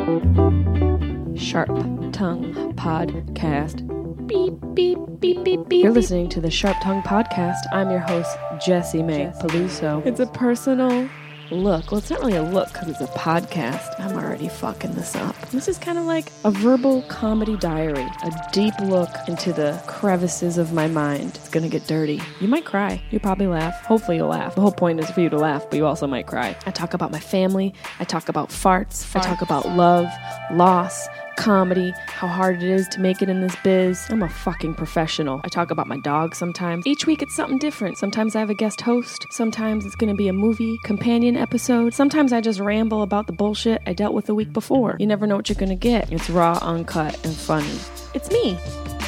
Sharp Tongue Podcast. Beep, beep, beep, beep, beep. You're listening to the Sharp Tongue Podcast. I'm your host, Jessie Mae Peluso. It's a personal look. Well, it's not really a look because it's a podcast. I'm already fucking this up. This is kind of like a verbal comedy diary, a deep look into the crevices of my mind. It's gonna get dirty. You might cry. You probably laugh. Hopefully you'll laugh. The whole point is for you to laugh, but you also might cry. I talk about my family. I talk about farts. I talk about love, loss, comedy, how hard it is to make it in this biz. I'm a fucking professional. I talk about my dog sometimes. Each week it's something different. Sometimes I have a guest host. Sometimes it's going to be a movie companion episode. Sometimes I just ramble about the bullshit I dealt with the week before. You never know what you're going to get. It's raw, uncut, and funny. It's me.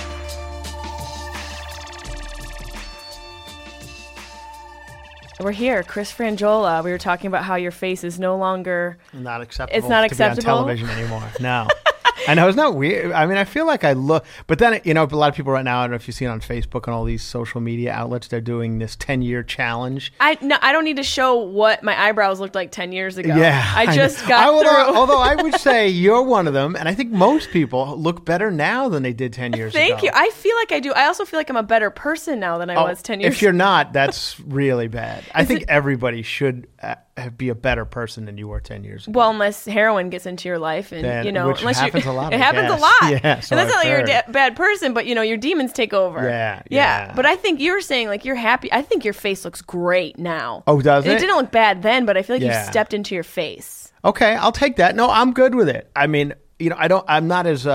We're here, Chris Franjola. We were talking about how your face is no longer... Not acceptable. It's not acceptable? To be on television anymore. No. I know, isn't that weird? I mean, I feel like I look... But then, you know, a lot of people right now, I don't know if you see it on Facebook and all these social media outlets, they're doing this 10-year challenge. I don't need to show what my eyebrows looked like 10 years ago. Yeah. I just got through. Although I would say you're one of them, and I think most people look better now than they did 10 years ago. Thank you. I feel like I do. I also feel like I'm a better person now than I was 10 years ago. If you're not, that's really bad. I think everybody should be a better person than you were 10 years ago. Well, unless heroin gets into your life, and then, you know, which unless happens a lot. It happens a lot. Yeah, so and that's not I've like you're heard. a bad person, but you know, your demons take over. Yeah. But I think you were saying like you're happy. I think your face looks great now. Oh, does it? It didn't look bad then, but I feel like you Yeah. stepped into your face. Okay, I'll take that. No, I'm good with it. I mean, you know, I'm not as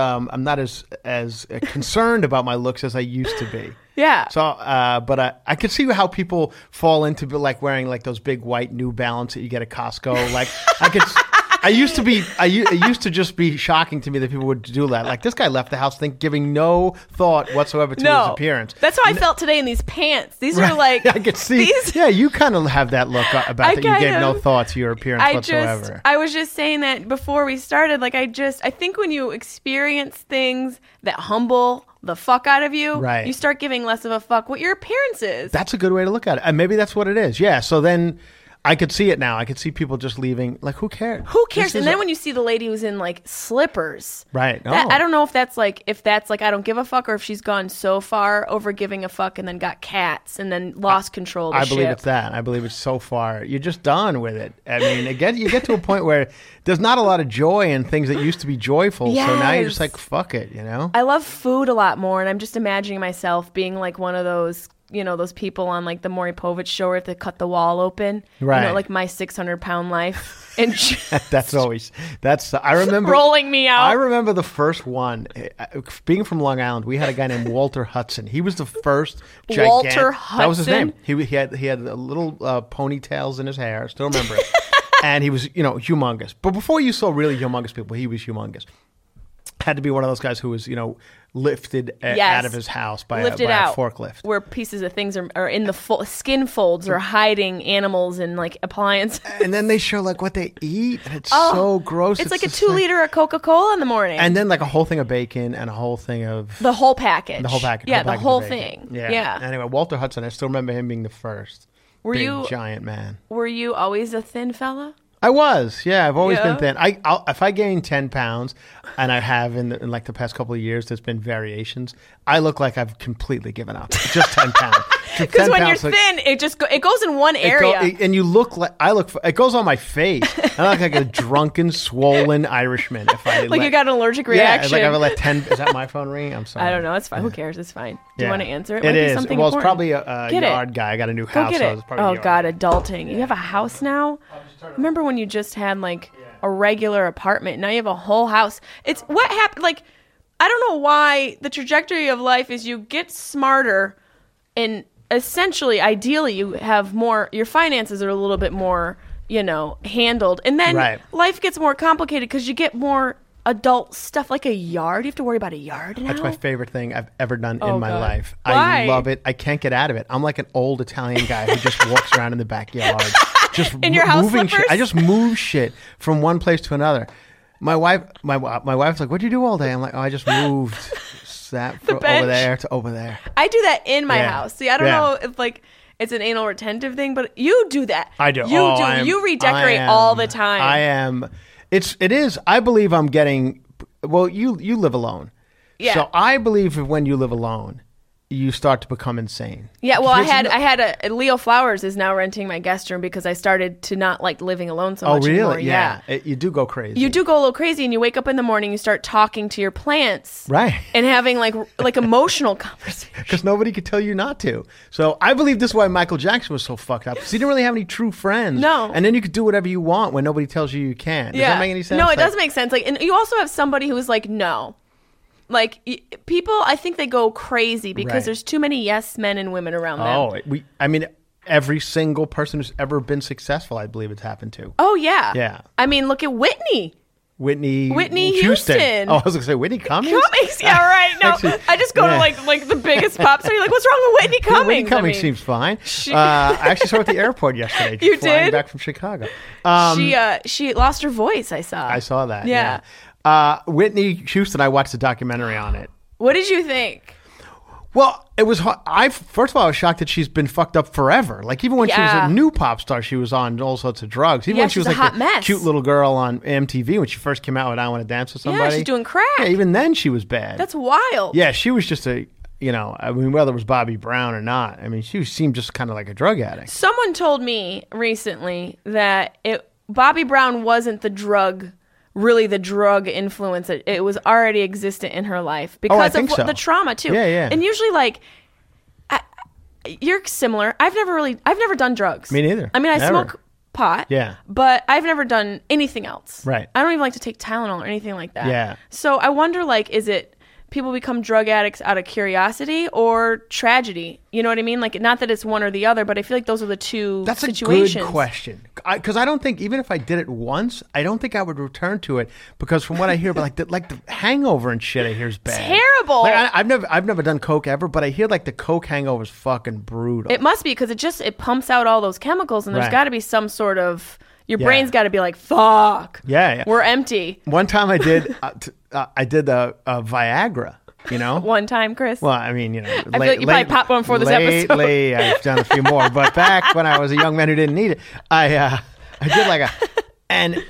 concerned about my looks as I used to be. Yeah. So, but I could see how people fall into like wearing like those big white New Balance that you get at Costco. Like it used to just be shocking to me that people would do that. Like this guy left the house giving no thought whatsoever to his appearance. That's how I felt today in these pants. These are like I could see. Yeah, you kind of have that look about that. You gave no thought to your appearance whatsoever. I was just saying that before we started. Like I think when you experience things that humble the fuck out of you, right, you start giving less of a fuck what your appearance is. That's a good way to look at it. And maybe that's what it is. Yeah. So then I could see it now. I could see people just leaving. Like, who cares? Who cares? And then when you see the lady who's in like slippers, right? I don't know if that's like I don't give a fuck, or if she's gone so far over giving a fuck and then got cats and then lost control of the I believe ship. it's that. I believe it's so far. You're just done with it. I mean, again, you get to a point where there's not a lot of joy in things that used to be joyful. Yes. So now you're just like, fuck it, you know? I love food a lot more, and I'm just imagining myself being like one of those, you know, those people on like the Maury Povich show where they cut the wall open, right? You know, like My 600-Pound Life, and I remember rolling me out. I remember the first one. Being from Long Island, we had a guy named Walter Hudson. He was the first Walter Hudson. That was his name. He had a little ponytails in his hair. I still remember it. And he was, you know, humongous. But before you saw really humongous people, he was humongous. Had to be one of those guys who was, you know, lifted out of his house by a forklift. Where pieces of things are in the skin folds or hiding animals and like appliances. And then they show like what they eat, and it's so gross. It's like a 2-liter of Coca-Cola in the morning. And then like a whole thing of bacon and a whole thing of... The whole package. Yeah, the whole thing. Yeah. Anyway, Walter Hudson, I still remember him being the first. Giant man. Were you always a thin fella? I was, yeah. I've always been thin. If I gain 10 pounds, and I have in like the past couple of years, there's been variations. I look like I've completely given up. Just 10 pounds. Because when you're thin, it goes in one area, and you look like it goes on my face. I look like a drunken, swollen Irishman. If I you got an allergic reaction. Yeah, like I let 10. Is that my phone ringing? I'm sorry. I don't know. It's fine. Who cares? It's fine. Do you want to answer it? It is. Something well, it's important. probably a yard guy. I got a new house. Go get it. So it's God, adulting. You have a house now? Remember when you just had like a regular apartment? Now you have a whole house. It's what happened. Like, I don't know why the trajectory of life is you get smarter, and essentially, ideally, you have more. Your finances are a little bit more, you know, handled, and then life gets more complicated because you get more adult stuff, like a yard. You have to worry about a yard now. That's my favorite thing I've ever done in my life. Why? I love it. I can't get out of it. I'm like an old Italian guy who just walks around in the backyard. Just in your house moving slippers? shit. I just move shit from one place to another. My wife's like, "What'd you do all day?" I'm like, "Oh, I just moved that from over there to over there." I do that in my house. See, I don't know if like it's an anal retentive thing, but you do that. I do. You redecorate all the time. I am. It is. I believe I'm getting. Well, you live alone. Yeah. So I believe that when you live alone, you start to become insane. Yeah, well, I had a Leo Flowers is now renting my guest room because I started to not like living alone so much anymore. Yeah. You do go crazy. You do go a little crazy, and you wake up in the morning, you start talking to your plants, right, and having like emotional conversations because nobody could tell you not to. So I believe this is why Michael Jackson was so fucked up because he didn't really have any true friends. No, and then you could do whatever you want when nobody tells you can't. Does that make any sense? No, it does make sense. Like, and you also have somebody who is like, no. Like, people, I think they go crazy because there's too many yes men and women around them. I mean, every single person who's ever been successful, I believe it's happened to. Oh, yeah. Yeah. I mean, look at Whitney. Whitney Houston. Oh, I was going to say Whitney Cummings? Yeah, right. No, Actually, I just go to like the biggest pop star. You're like, what's wrong with Whitney Cummings? Whitney Cummings seems fine. I actually saw her at the airport yesterday. You flying did? Back from Chicago. She lost her voice, I saw that. Yeah. Whitney Houston, I watched a documentary on it. What did you think? Well, it was. First of all, I was shocked that she's been fucked up forever. Like even when she was a new pop star, she was on all sorts of drugs. Even when she was like hot mess. Cute little girl on MTV when she first came out with "I Want to Dance with Somebody." Yeah, she's doing crack. Yeah, even then she was bad. That's wild. Yeah, she was just I mean, whether it was Bobby Brown or not, I mean, she seemed just kind of like a drug addict. Someone told me recently that Bobby Brown wasn't the drug influence. It was already existent in her life because of the trauma too. Yeah. And usually, like, you're similar. I've never done drugs. Me neither. I mean, I smoke pot. Yeah. But I've never done anything else. Right. I don't even like to take Tylenol or anything like that. Yeah. So I wonder, like, is it people become drug addicts out of curiosity or tragedy? You know what I mean? Like, not that it's one or the other, but I feel like those are the two situations. That's a good question. Because I don't think, even if I did it once, I don't think I would return to it. Because from what I hear about, like the hangover and shit, I hear is bad. Terrible. Like, I've never done coke ever, but I hear like the coke hangover is fucking brutal. It must be because it pumps out all those chemicals, and there's got to be some sort of your brain's got to be like, fuck. Yeah. We're empty. One time I did the Viagra. You know, one time, Chris. Well, I mean, I feel like you probably popped one for this episode. Lately, I've done a few more, but back when I was a young man who didn't need it, I did like and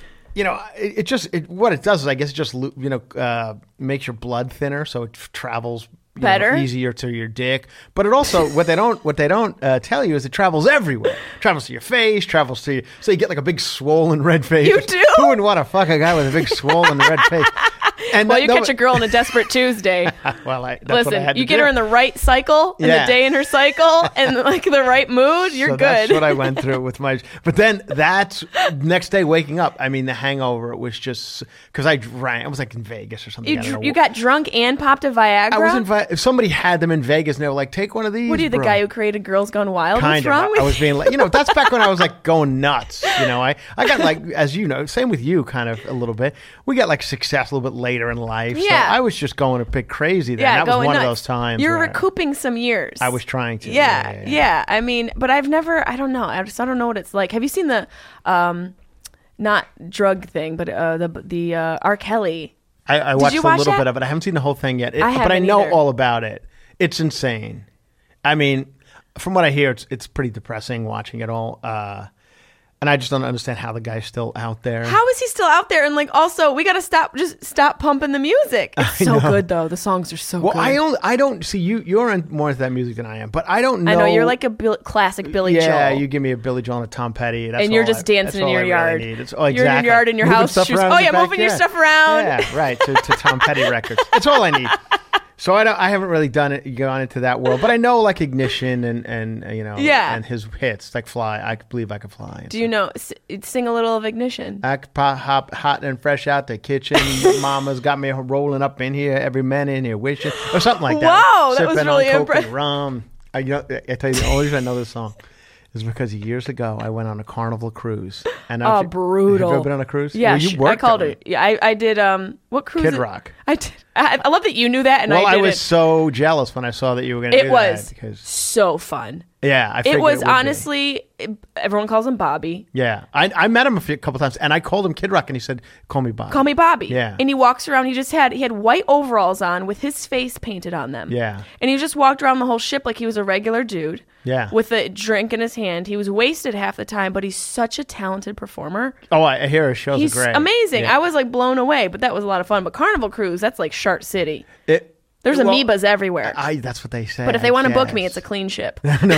what it does is I guess it just makes your blood thinner, so it travels better, easier to your dick. But it also what they don't tell you is it travels everywhere. It travels to your face, travels to so you get like a big swollen red face. You do? Who wouldn't want to fuck a guy with a big swollen red face? And you catch a girl on a desperate Tuesday. Listen, you get her in the right cycle, in the day in her cycle, and like the right mood, you're good. That's what I went through with my. But then that's next day waking up. I mean, the hangover was just because I was like in Vegas or something. You got drunk and popped a Viagra. I was if somebody had them in Vegas and they were like, "Take one of these." What are you, the guy who created Girls Gone Wild? Kind What's wrong with I was being like, that's back when I was like going nuts. I got like, as you know, same with you, kind of a little bit. We got like success a little bit later in life. Yeah. So I was just going a bit crazy then. Yeah, that was one nuts. of those times. You're recouping some years. I was trying to. Yeah. I mean, but I've never, I don't know. I don't know what it's like. Have you seen the, not drug thing, but the R. Kelly? I watched a little bit of it. I haven't seen the whole thing yet. But I know all about it. It's insane. I mean, from what I hear, it's pretty depressing watching it all. And I just don't understand how the guy's still out there. How is he still out there? And like, also, we got to stop pumping the music. It's so good though. The songs are so good. Well, I don't see you're more into that music than I am, but I don't know. I know you're like a classic Billy Joel. Yeah, you give me a Billy Joel and a Tom Petty, and you're just dancing in your yard. Exactly. You're in your yard in your house. Moving your stuff around. Yeah, right. To Tom Petty records. That's all I need. So I haven't really gone into that world, but I know like Ignition and and his hits like Fly. I believe I could fly. Do you know? Sing a little of Ignition. I could hop hot and fresh out the kitchen. Mama's got me rolling up in here. Every man in here wishing or something like that. Wow, that was really impressive. Rum. I tell you, the only reason I know this song is because years ago I went on a Carnival cruise. And brutal. Have you ever been on a cruise? Yeah, well, you worked I called it. Yeah, I did. What cruise? Kid Rock. I did. I love that you knew that, and well, I didn't. I was so jealous when I saw that you were going to do that. It was so fun. Yeah, I figured it was it would honestly. Everyone calls him Bobby. Yeah, I met him a couple times, and I called him Kid Rock, and he said, "Call me Bobby." Call me Bobby. Yeah, and he walks around. He had white overalls on with his face painted on them. Yeah, and he just walked around the whole ship like he was a regular dude. Yeah. with a drink in his hand. He was wasted half the time, but he's such a talented performer. Oh, I hear his shows He's are great. amazing. Yeah. I was like blown away, but that was a lot of fun. But Carnival Cruise, that's like Shark City. There's Well, amoebas everywhere. That's what they say. But if they I want to book me, guess. it's a clean ship.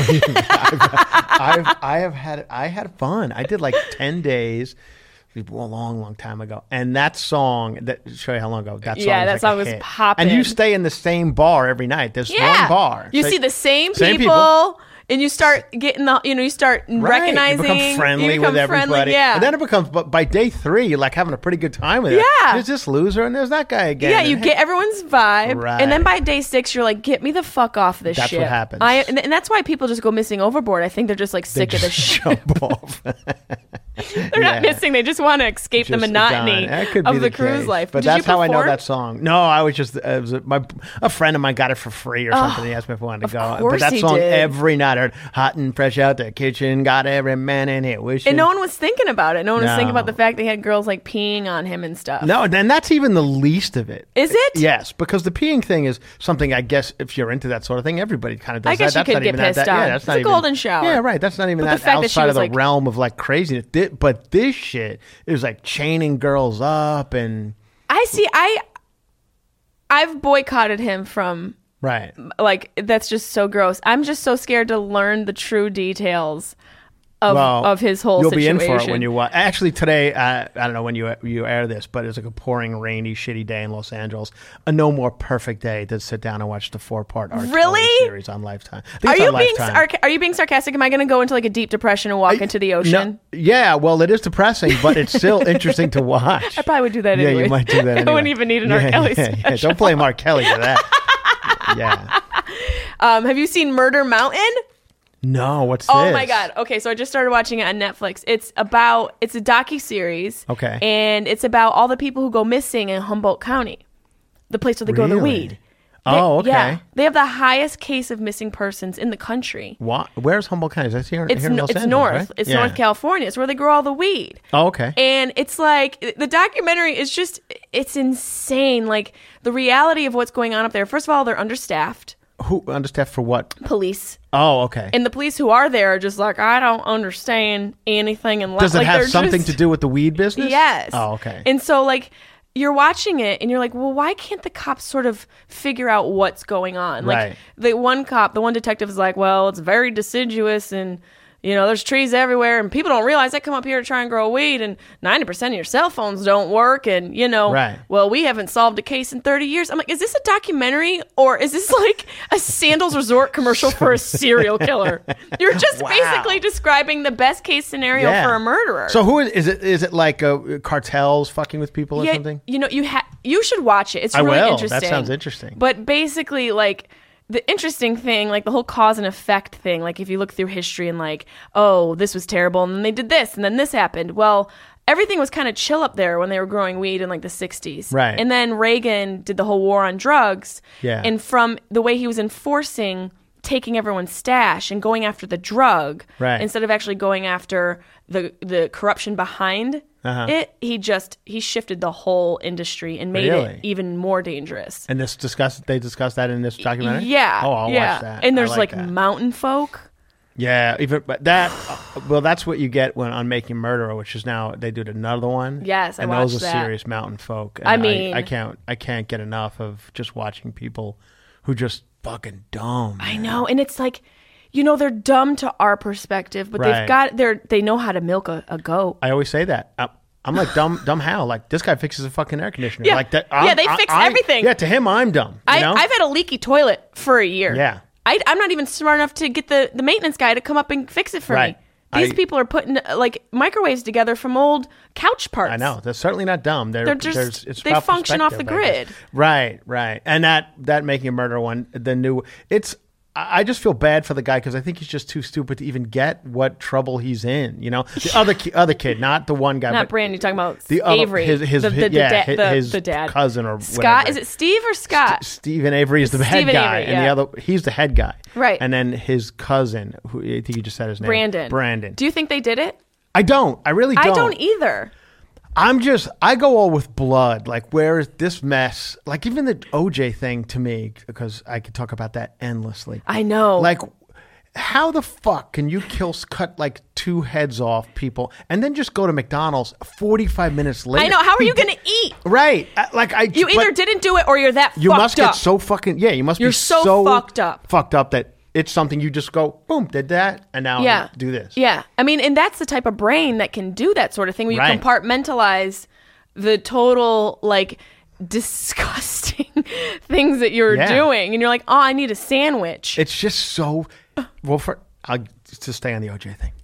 I had fun. I did like 10 days a long time ago. And that song, show you how long ago, that song Yeah, was that like song a was hit. popping. And you stay in the same bar every night. There's Yeah. one bar. You So- see the same same people, and you start getting you start Right. recognizing. You become friendly you become with friendly, everybody. Yeah. And then it becomes, but by day 3, you're like having a pretty good time with it. Yeah. There's this loser and there's that guy again. Yeah, And you get everyone's vibe, Right. and then by day 6, you're like, "Get me the fuck off this That's shit." what happens. And that's why people just go missing overboard. I think they're just like sick of the shit. jump off. They're not missing; they just want to escape the Just monotony done. That could be of the cruise case. life. But Did that's you how I know perform? that song. No, I was just a friend of mine got it for free or something. He asked me if I wanted to go. Of course But that he song did. every night, I heard hot and fresh out the kitchen, got every man in here wishing. And no one was thinking about it. No one was thinking No. about the fact they had girls like peeing on him and stuff. No, then that's even the least of it. Is it? Yes, because the peeing thing is something I guess if you're into that sort of thing, everybody kind of does I guess that. you That's could not get even that- pissed that, on. Yeah, that's It's not a even, golden shower. Yeah, right. That's not even But the that fact that she outside was of the like- realm of like craziness. But this shit is like chaining girls up and I've boycotted him from right. like that's just so gross. I'm just so scared to learn the true details of his whole you'll situation. be in for it when you watch. Actually, today, I don't know when you air this, but it's like a pouring, rainy, shitty day in Los Angeles. A no more perfect day to sit down and watch the 4-part R. Really? Kelly series on Lifetime. I think Are it's you on being Lifetime. are you being sarcastic? Am I going to go into like a deep depression and walk into the ocean? No, yeah, well, it is depressing, but it's still interesting to watch. I probably would do that Yeah, anyway. you might do that anyway. I wouldn't even need an R. Kelly special. Don't blame R. Kelly for that. Yeah. Have you seen Murder Mountain? No, what's this? Oh my god. Okay, so I just started watching it on Netflix. It's a docu-series. Okay. And it's about all the people who go missing in Humboldt County. The place where they grow the Really? weed. Oh, okay. Yeah. They have the highest case of missing persons in the country. What? Where's Humboldt County? Is that here, It's here in Los it's Angeles, north. right? It's Yeah. North California. It's where they grow all the weed. Oh, okay. And it's like the documentary is just it's insane. Like the reality of what's going on up there. First of all, they're understaffed. Who understaffed for what? Police. Oh, okay. And the police who are there are just like, I don't understand anything. And Does it like, have they're something just- to do with the weed business? Yes. Oh, okay. And so like you're watching it and you're like, well, why can't the cops sort of figure out what's going on? Like Right. the one detective is like, well, it's very deciduous and there's trees everywhere and people don't realize they come up here to try and grow weed and 90% of your cell phones don't work and Right. well, we haven't solved a case in 30 years. I'm like, is this a documentary or is this like a Sandals Resort commercial for a serial killer? You're just Wow. basically describing the best case scenario Yeah. for a murderer. So who is it? Is it like cartels fucking with people or Yeah, something? you should watch it. It's I really will. interesting. That sounds interesting. But basically, like the interesting thing, like the whole cause and effect thing, like if you look through history and like, oh, this was terrible, and then they did this, and then this happened. Well, everything was kind of chill up there when they were growing weed in like the 60s. Right. And then Reagan did the whole war on drugs. Yeah. And from the way he was enforcing taking everyone's stash and going after the drug Right. instead of actually going after the corruption behind Uh-huh. it, he shifted the whole industry and made Really? it even more dangerous. And they discussed that in this documentary? Yeah. Oh, I'll yeah. watch that. And I there's like that. mountain folk. Yeah, even but that. Well, that's what you get when on Making Murderer, which is now they did another one. Yes, I and watched those are that. serious mountain folk. And I mean- I can't get enough of just watching people who just fucking dumb. I know. And it's like, they're dumb to our perspective, but Right. they know how to milk a goat. I always say that. I'm like dumb how? Like this guy fixes a fucking air conditioner. Yeah. Like that. Yeah, they fix everything. Yeah, to him I'm dumb. You know? I've had a leaky toilet for a year. Yeah. I'm not even smart enough to get the maintenance guy to come up and fix it for Right. me. These people are putting like microwaves together from old couch parts. I know. They're certainly not dumb. They're just it's they about function off the perspective, I guess. grid. Right. And that Making a Murderer one, the new I just feel bad for the guy because I think he's just too stupid to even get what trouble he's in. The other kid, not the one guy, Not but Brand. You're talking about the other, Avery, his the dad, cousin or Scott. whatever. Is it Steve or Scott? Stephen Avery is the head Stephen guy, Avery, and yeah. the other he's the head guy, Right. And then his cousin, who I think you just said his name, Brandon. Do you think they did it? I don't. I really don't. I don't either. I go all with blood. Like, where is this mess? Like, even the OJ thing to me, because I could talk about that endlessly. I know. Like, how the fuck can you cut like 2 heads off people and then just go to McDonald's 45 minutes later? I know. How are you going to eat? Right. You either didn't do it or you're that you fucked must up. get so fucking, yeah, you must You're be so fucked up. Fucked up that it's something you just go, boom, did that, and now I do this. Yeah. I mean, and that's the type of brain that can do that sort of thing where you Right. compartmentalize the total, like, disgusting things that you're doing. And you're like, oh, I need a sandwich. It's just so, well, to stay on the OJ thing.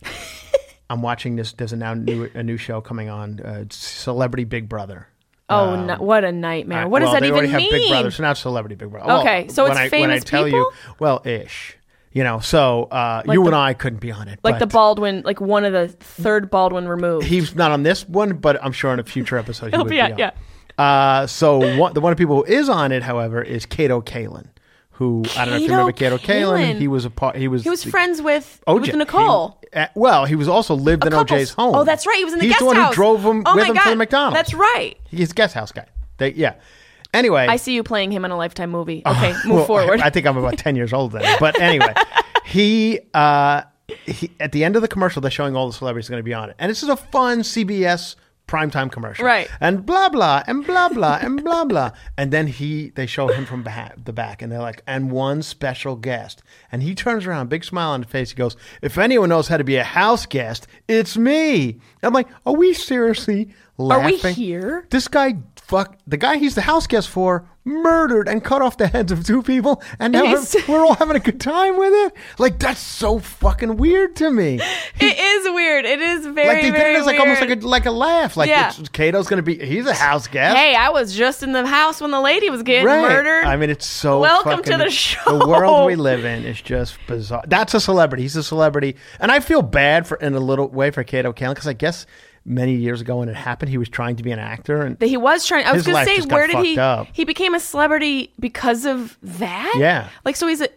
I'm watching this. There's a new show coming on, Celebrity Big Brother. Oh, what a nightmare! What does that even mean? They already have Big Brother, so now it's Celebrity Big Brother. Okay, so it's famous when I tell people? you, well, ish. You know, so you and I couldn't be on it. Like but the Baldwin, like one of the third Baldwin removed. He's not on this one, but I'm sure in a future episode he would be on. Yeah. So one of the people who is on it, however, is Kato Kaelin, who I don't know if you remember Kato Kaelin. He was friends with OJ. With Nicole. He was also lived in OJ's home. Oh, that's right. He was in the He's guest the one house. who drove him with him to the McDonald's. That's right. He's a guest house guy. Anyway, I see you playing him in a Lifetime movie. Okay, move forward. I think I'm about 10 years old then. But anyway, he at the end of the commercial, they're showing all the celebrities going to be on it, and this is a fun CBS primetime commercial, right? And blah blah and blah blah and blah blah, and then they show him from the back, and they're like, and one special guest, and he turns around, big smile on his face. He goes, "If anyone knows how to be a house guest, it's me." I'm like, are we seriously laughing? Are we here? This guy, the guy he's the house guest for, murdered and cut off the heads of 2 people, and now we're all having a good time with it. Like, that's so fucking weird to me. It is weird. It is very, like they did it as like weird. almost like a laugh. Like Kato's gonna be. He's a house guest. Hey, I was just in the house when the lady was getting murdered. I mean, it's so. Welcome to the show. The world we live in is just bizarre. That's a celebrity. He's a celebrity, and I feel bad in a little way for Kato Kaelin, because I guess many years ago when it happened, he was trying to be an actor, and he was trying. I was going to say, where did he? Up. He became a celebrity because of that. Yeah, like so he's a.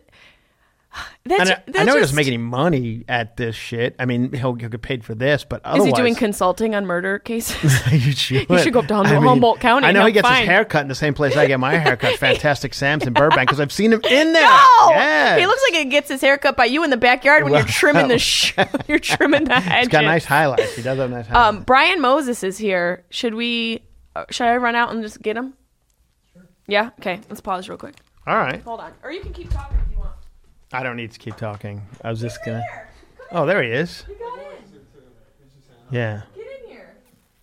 I know he doesn't make any money at this shit. I mean, he'll get paid for this, but otherwise, is he doing consulting on murder cases? You should go up to Humboldt County. I know he gets his hair cut in the same place I get my hair cut. Fantastic Sam's in Burbank, because I've seen him in there. No, yes. He looks like he gets his hair cut by you in the backyard when you're trimming you're trimming the hedges. He's got nice highlights. He does have nice highlights. Brian Moses is here. Should I run out and just get him? Sure. Yeah. Okay. Let's pause real quick. All right. Hold on, or you can keep talking if you want. I don't need to keep talking. I was just gonna. Oh, there he is. You got in. Yeah. Get in here.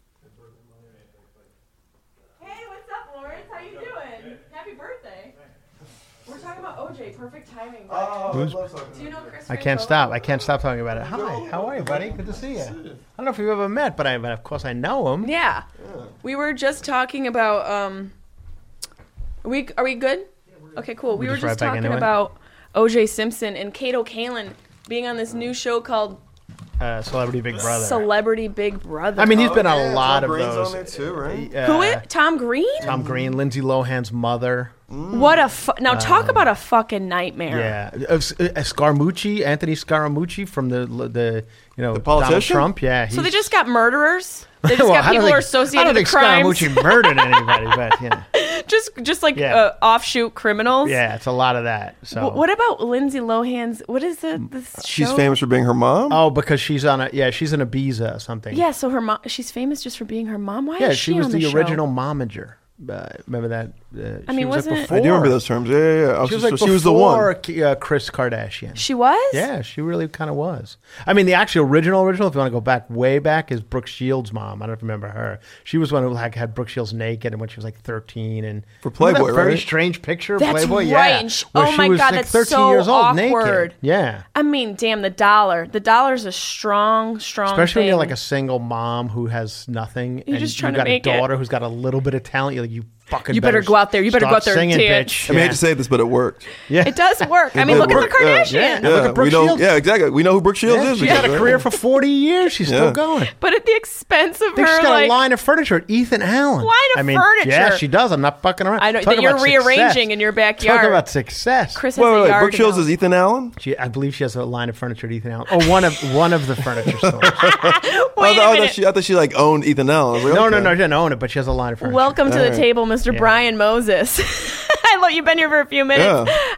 Hey, what's up, Lawrence? How you doing? Happy birthday. We're talking about OJ. Perfect timing. Do you know Chris? I can't stop. I can't stop talking about it. Hi. How are you, buddy? Good to see you. I don't know if we've ever met, but of course I know him. Yeah. We were just talking about. Are we good? Okay, cool. We were just talking about OJ Simpson and Kato Kaelin being on this new show called Celebrity Big Brother. Celebrity Big Brother. I mean, he's been on a lot Tom of Green's those. on there too, right? Who is Tom Green? Tom Green, Lindsay Lohan's mother. What a now talk about a fucking nightmare. Yeah, Scaramucci, Anthony Scaramucci from the politician? Donald Trump. Yeah, So they just got murderers. They just got people who are associated with crimes. I don't think Scaramucci murdered anybody, but yeah. just like offshoot criminals. Yeah, it's a lot of that. So what about Lindsay Lohan's? What is this show? She's famous for being her mom. Oh, because she's on she's in Ibiza or something. Yeah, so her mom. She's famous just for being her mom. Why? Yeah, is she was on the show? original momager. Remember that? I mean, wasn't it? I do remember those terms. Yeah. She was like she was the one. Chris Kardashian. She was? Yeah, she really kind of was. I mean, the actual original, if you want to go back, way back, is Brooke Shields' mom. I don't remember her. She was one who had Brooke Shields naked and when she was like 13 and for Playboy, that very right? strange picture of That's Playboy. Right. Yeah. And oh my God, like that's 13 so years old, awkward. Naked. Yeah. I mean, damn, the dollar. The dollar's a strong Especially thing. when you're like a single mom who has nothing. You're and just trying you've to got make a daughter who's got a little bit of talent. You're like, you better go out there. You better go out there and singing, dance. bitch. I mean, I hate to say this, but it worked. Yeah. It does work. I mean, look at the Kardashians. Yeah. Look at Brooke Shields. Yeah, exactly. We know who Brooke Shields is. She's had a career for 40 years. She's still going. But at the expense of I think her, she's got a line of furniture at Ethan Allen. Furniture? Yeah, she does. I'm not fucking around. I know Talk that you're about rearranging success. in your backyard. Talk about success. Chris has a Wait. yard Brooke Shields is Ethan Allen? I believe she has a line of furniture at Ethan Allen. Oh, one of the furniture stores. Wait a minute. I thought she like owned Ethan Allen. Like, No, she didn't own it, but she has a line of furniture. Welcome to the table, Mr. Brian Moses. I love you've been here for a few minutes. Yeah.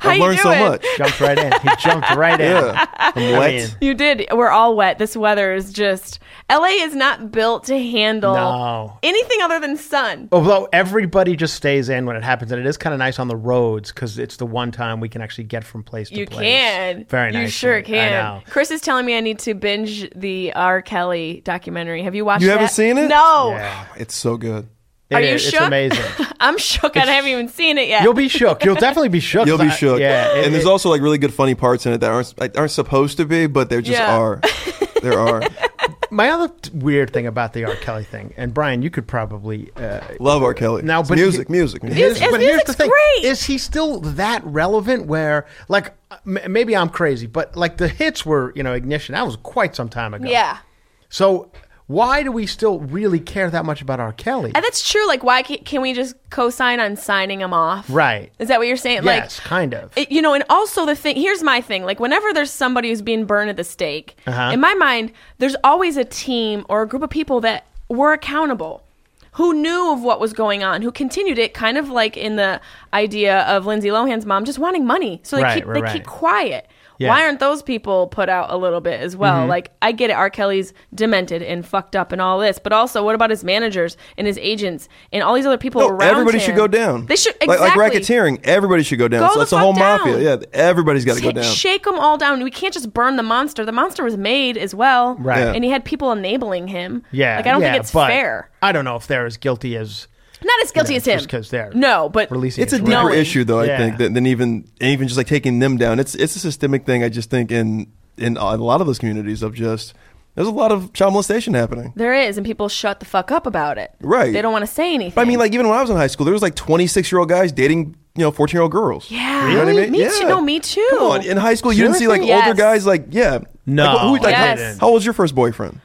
I've learned so doing? much. Jumped right in. He jumped right in. Yeah, I'm wet. mean- You did. We're all wet. This weather is just. LA is not built to handle No. anything other than sun. Although everybody just stays in when it happens, and it is kind of nice on the roads because it's the one time we can actually get from place to You place. can. Very nice. You sure can. I know. Chris is telling me I need to binge the R. Kelly documentary. Have you watched You that? haven't seen it? No. Yeah. It's so good. Are you It's shook? amazing. I'm shook. I haven't even seen it yet. You'll be shook. You'll definitely be shook. You'll be shook. Yeah. and there's also like really good funny parts in it that aren't supposed to be, but there just Yeah. are. There are. My other weird thing about the R. Kelly thing, and Brian, you could probably Love R. Kelly. Now, It's but music. His but here's music's the thing: great. is he still that relevant? Where like maybe I'm crazy, but like the hits were Ignition. That was quite some time ago. Yeah. So why do we still really care that much about R. Kelly? And that's true. Like, why can we just co-sign on signing him off? Right. Is that what you're saying? Yes, kind of. And also the thing, here's my thing. Like, whenever there's somebody who's being burned at the stake, in my mind, there's always a team or a group of people that were accountable, who knew of what was going on, who continued it, kind of like in the idea of Lindsay Lohan's mom just wanting money. So they keep quiet. Yeah. Why aren't those people put out a little bit as well? Like, I get it, R. Kelly's demented and fucked up and all this, but also what about his managers and his agents and all these other people around everybody him? should go down. They should, Like exactly. racketeering. Everybody should go down. Go So the that's the fuck whole down. mafia. Yeah, everybody's got to go down. Shake them all down. We can't just burn the monster. The monster was made as well. Right. Yeah. And he had people enabling him. Yeah. Like, I don't think it's but fair. I don't know if they're as guilty as Not as guilty as him. just 'cause they're No, but releasing. It's a his deeper record. issue, though. I Yeah. think than even just like taking them down. It's a systemic thing. I just think in a lot of those communities of just there's a lot of child molestation happening. there is, and people shut the fuck up about it. Right. They don't want to say anything. But I mean, like even when I was in high school, there was like 26-year-old guys dating 14-year-old girls. yeah, You know what I mean? me Yeah. too. No, me too. Come on, in high school, you didn't see like Seriously? older Yes. guys like No. Like, Yes. how old was your first boyfriend?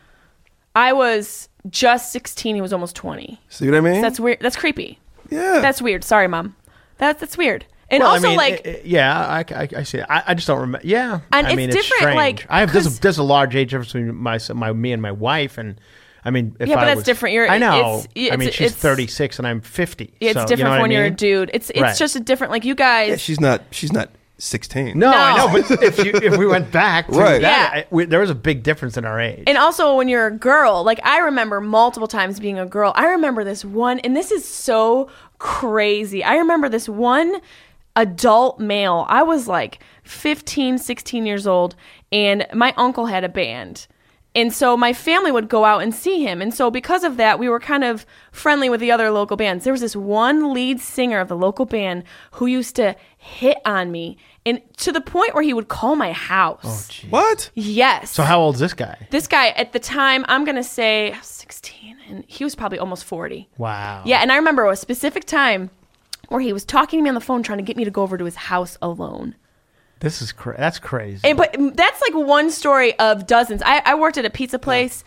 I was just 16. He was almost 20. See what I mean? That's weird. That's creepy. yeah. That's weird. Sorry, Mom. That's weird. And Well, also, I mean, like, yeah, I see it. I just don't remember. Yeah, And I it's mean, different, strange. like, I have 'cause- there's a large age difference between me and my wife, and I mean, if Yeah, but I that's was, different. You're- I know. it's- I mean, she's it's- 36 and I'm 50. it's so, different you know what when I you're a mean? dude. It's Right. just a different. Like, you guys. Yeah, she's not 16. No, I No. know, but if we went back, to Right. that, there was a big difference in our age. And also, when you're a girl, like, I remember multiple times being a girl. I remember this one, and this is so crazy. I remember this one adult male. I was like 15, 16 years old, and my uncle had a band. And so my family would go out and see him. And so because of that, we were kind of friendly with the other local bands. There was this one lead singer of the local band who used to hit on me, and to the point where he would call my house. What? Yes. So how old's this guy? This guy, at the time, I'm going to say 16, and he was probably almost 40. Wow. Yeah, and I remember a specific time where he was talking to me on the phone trying to get me to go over to his house alone. This is that's crazy. But that's like one story of dozens. I worked at a pizza place,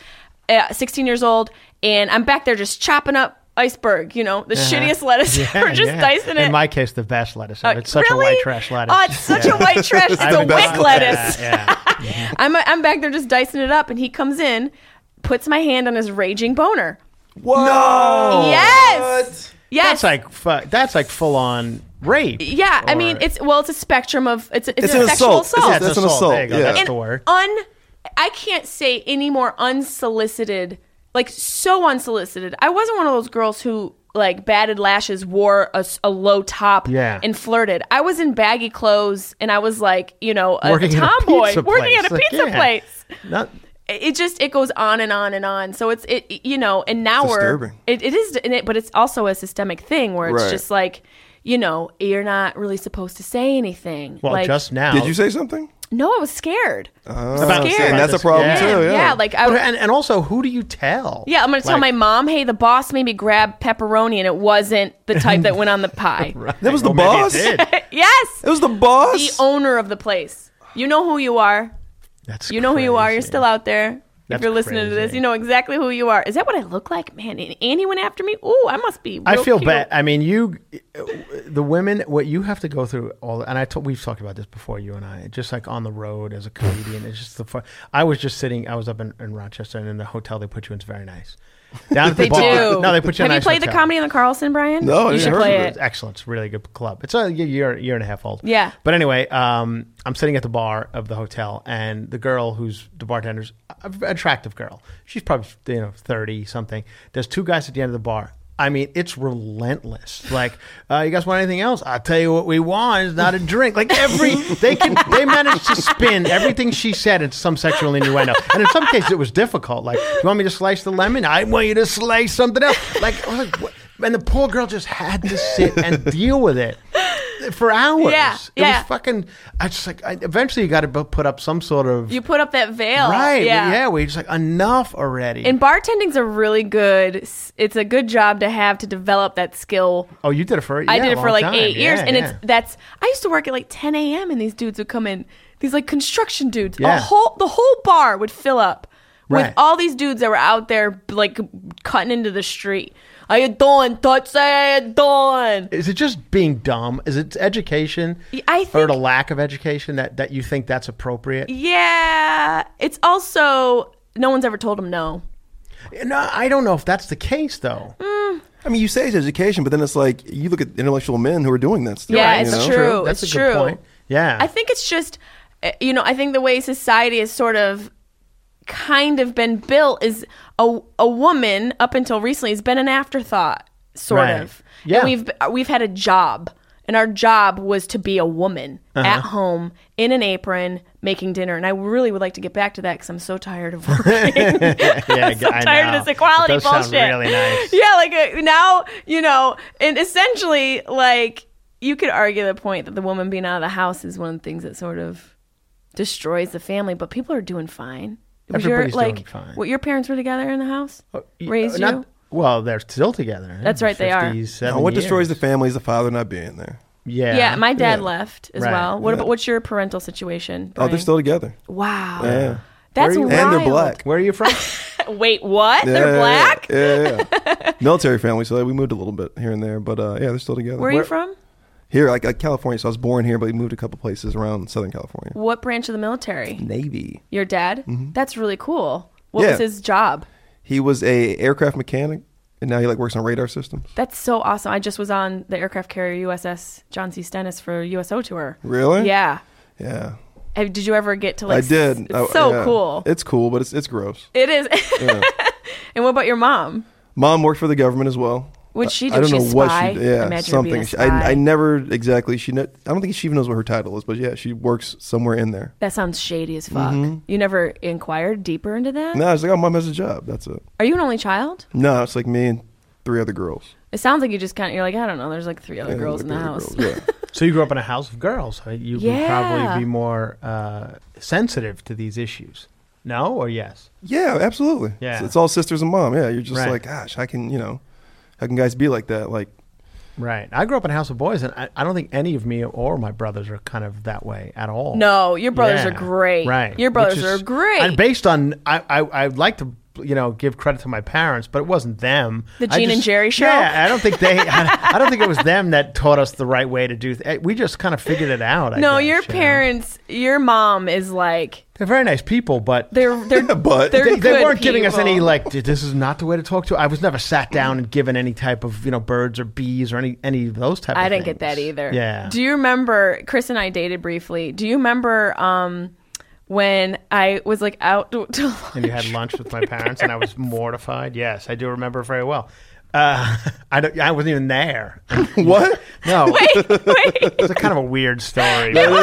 16 years old, and I'm back there just chopping up iceberg, the shittiest lettuce. We're just dicing it. In my case, the best lettuce. It's such Really? a white trash lettuce. Oh, it's such a white trash. It's I a would- wick lettuce. Yeah. I'm back there just dicing it up, and he comes in, puts my hand on his raging boner. What? No. Yes. Yes. That's like full on rape. Yeah, I Or- mean, it's a spectrum of it's It's a an sexual assault. assault. Yeah, it's That's an assault. assault, There you go. yeah. That's And the word. I can't say any more unsolicited, like so unsolicited. I wasn't one of those girls who like batted lashes, wore a low top, and flirted. I was in baggy clothes, and I was like, a Working at a tomboy pizza working at a place. pizza Yeah. place. Not, It goes on and on and on. So and now It's we're disturbing. it is, but it's also a systemic thing where it's Right. just like, you're not really supposed to say anything. well, like, just now. Did you say something? No, I was scared. About- scared. And that's a this- problem yeah. too. Yeah. Yeah, like I. But, and also, who do you tell? Yeah, I'm going to tell my mom, hey, the boss made me grab pepperoni and it wasn't the type that went on the pie. That was the Well, maybe boss? it did. Yes. It was the boss? The owner of the place. You know who you are. That's You know who you are. You're crazy. still out there. If That's you're listening to this, crazy. you know exactly who you are. Is that what I look like? Man, and Annie went after me. Ooh, I must be. I real feel cute. bad. I mean, the women, what you have to go through, and we've talked about this before, you and I, just like on the road as a comedian. It's just I was up in Rochester, and in the hotel they put you in, it's very nice. Down at the They bar. do. No, they put you in a Have you nice played the hotel. Comedy in the Carlson, Brian? No, I you didn't should heard play of it. It's excellent. It's a really good club. It's a year and a half old. Yeah. But anyway, I'm sitting at the bar of the hotel, and the girl who's the bartender's an attractive girl. She's probably 30 something. There's two guys at the end of the bar. I mean, it's relentless. Like, you guys want anything else? I'll tell you what we want. It's not a drink. Like they managed to spin everything she said into some sexual innuendo. And in some cases, it was difficult. Like, you want me to slice the lemon? I want you to slice something else. And the poor girl just had to sit and deal with it for hours. Yeah, It was fucking. I just eventually you got to put up some sort of. You put up that veil. Right. Yeah. We just enough already. And bartending's a really good. It's a good job to have to develop that skill. Oh, you did it for. I did it for a long like time. 8 years, Yeah, and yeah. I used to work at like 10 a.m. and these dudes would come in. These like construction dudes. Yeah. The whole bar would fill up with Right. all these dudes that were out there like cutting into the street. How you doing, Tootsie? How you doing? Is it just being dumb? Is it education? I Or think. the lack of education that you think that's appropriate? Yeah. It's also no one's ever told them no. No, I don't know if that's the case though. I mean, you say it's education, but then it's like you look at intellectual men who are doing that stuff. Yeah, you it's know? true. That's It's a good true. point. Yeah. I think it's just, I think the way society has sort of kind of been built is a woman up until recently has been an afterthought, sort Right. of. Yeah. And we've had a job, and our job was to be a woman at home in an apron making dinner. And I really would like to get back to that because I'm so tired of working. yeah, I'm so tired of this equality it does bullshit. Sound really nice. Yeah, like now, and essentially, like, you could argue the point that the woman being out of the house is one of the things that sort of destroys the family, but people are doing fine. Was Everybody's your, doing fine. What, your parents were together in the house? Raised you? Well, they're still together. That's right, they are. 57 Now, what destroys the years. family is the father not being there. Yeah. Yeah, my dad Yeah. left as Right. well. What Yeah. about what's your parental situation? Oh, they're Brian? still together. Wow. Yeah. That's Where are you- wild. And they're black. Where are you from? Wait, what? Yeah, They're black? Yeah. Military family, so we moved a little bit here and there, but yeah, they're still together. Where are you from? Here, like California. So I was born here, but we moved a couple places around Southern California. What branch of the military? Navy. Your dad? That's really cool. What Yeah. was his job? He was a aircraft mechanic, and now he works on radar systems. That's so awesome. I just was on the aircraft carrier USS John C. Stennis for USO tour. Really? Yeah. Yeah. Did you ever get to like? I did. It's so yeah. cool. It's cool, but it's gross. It is. Yeah. And what about your mom? Mom worked for the government as well. What'd she do? I don't She know a what spy? she did. Yeah, Imagine her being something. a spy. I never exactly. I don't think she even knows what her title is, but yeah, she works somewhere in there. That sounds shady as fuck. You never inquired deeper into that? No, it's like, oh, mom has a job. That's it. Are you an only child? No, it's like me and 3 other girls. It sounds like you just you're like, I don't know, there's like 3 other Yeah, girls like in the 3 other house. girls, Yeah. So you grew up in a house of girls. You would Yeah. probably be more sensitive to these issues. No or yes? Yeah, absolutely. Yeah. It's all sisters and mom. Yeah, you're just Right. like, gosh, how can guys be like that? Like, Right. I grew up in a house of boys, and I don't think any of me or my brothers are kind of that way at all. No, your brothers Yeah. are great. Right. Your brothers Which is- are great. And based on, I'd like to, give credit to my parents, but it wasn't them. The I Gene and just- Jerry show? Yeah, I don't think I don't think it was them that taught us the right way to do. We just kind of figured it out. No, I guess, your parents, your mom is like they're very nice people, but they're But they're they good weren't giving us any people. like this is not the way to talk to. I was never sat down and given any type of birds or bees or any of those type of I things. didn't get that either. Yeah. Do you remember Chris and I dated briefly? Do you remember when I was like out to And you had lunch with my parents, and I was mortified. Yes, I do remember very well. I wasn't even there. what? No, wait. it's a kind of a weird story. Yeah,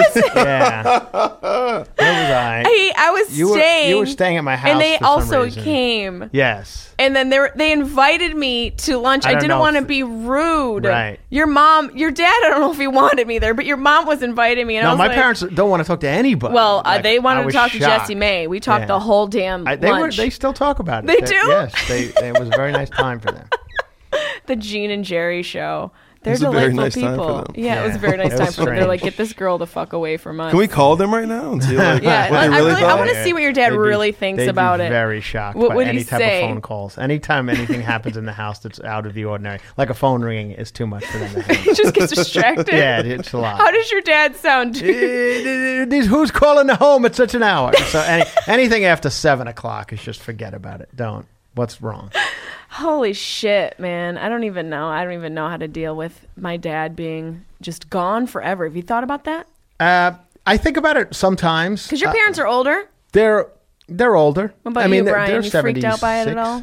where was I? I was You staying. were staying at my house, and they for some also reason. came. Yes. And then they invited me to lunch. I I don't didn't know want to if- be rude. Right. Your dad, I don't know if he wanted me there, but your mom was inviting me. And I No, was my like, parents don't want to talk to anybody. Well, Like, they I wanted to was talk to shocked. Jesse May. We talked Yeah. the whole damn lunch. They still talk about it. They do? Yes, it was a very nice time for them. The Gene and Jerry show. They're It was a very delightful nice time for people. them. Yeah, it was a Yeah. very nice It time was for them. They're like, strange. get this girl the fuck away from us. Can we call them right now and see like, Yeah, what they I really I thought? want to see what your dad They'd be- really thinks they'd about be it. Very shocked What by would any he type say? of phone calls. Anytime anything happens in the house that's out of the ordinary, like a phone ringing, is too much for them to handle. He just gets distracted. Yeah, it's a lot. How does your dad sound? Who's calling the home at such an hour? So anything after 7 o'clock is just forget about it. Don't. What's wrong? Holy shit, man. I don't even know how to deal with my dad being just gone forever. Have you thought about that? I think about it sometimes. Because your parents are older. They're older. What about you, Brian? They're You freaked out by it at all?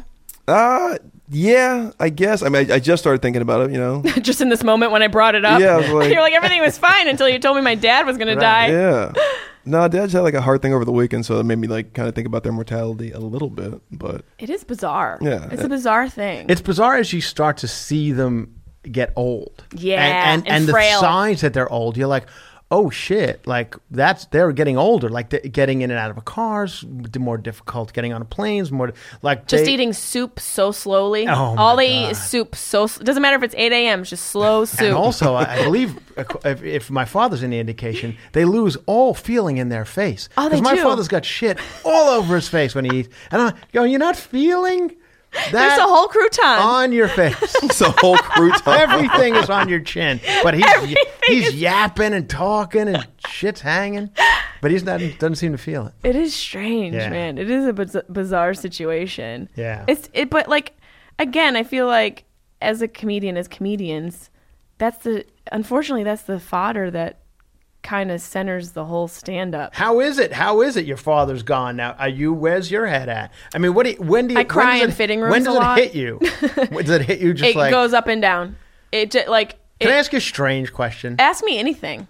Yeah, I guess. I mean, I just started thinking about it, you know. Just in this moment when I brought it up? Yeah, I was like... You're like, everything was fine until you told me my dad was going to die. Yeah. No, Dad's had like a hard thing over the weekend, so it made me like kind of think about their mortality a little bit. But it is bizarre. Yeah. It's a bizarre thing. It's bizarre as you start to see them get old. Yeah, and the frail. signs that they're old, you're like, oh shit, like they're getting older, like getting in and out of cars more difficult, getting on planes more like just eating soup so slowly. All they eat is soup it doesn't matter if it's 8 a.m. it's just slow soup. And also I believe if my father's any indication, they lose all feeling in their face. Oh, they do. My father's got shit all over his face when he eats, and I'm going, you're not feeling that there's a whole crouton on your face. It's a whole crouton. Everything is on your chin, but he's yapping and talking and shit's hanging, but doesn't seem to feel it. It is strange, man. It is a bizarre situation. Yeah. But like, again, I feel like as comedians, unfortunately that's the fodder that kind of centers the whole stand-up. How is it? Your father's gone now. Where's your head at? I mean, I cry in fitting rooms. When does a lot. it hit you? Does it hit you just it goes up and down. It just like. Can I ask you a strange question? Ask me anything.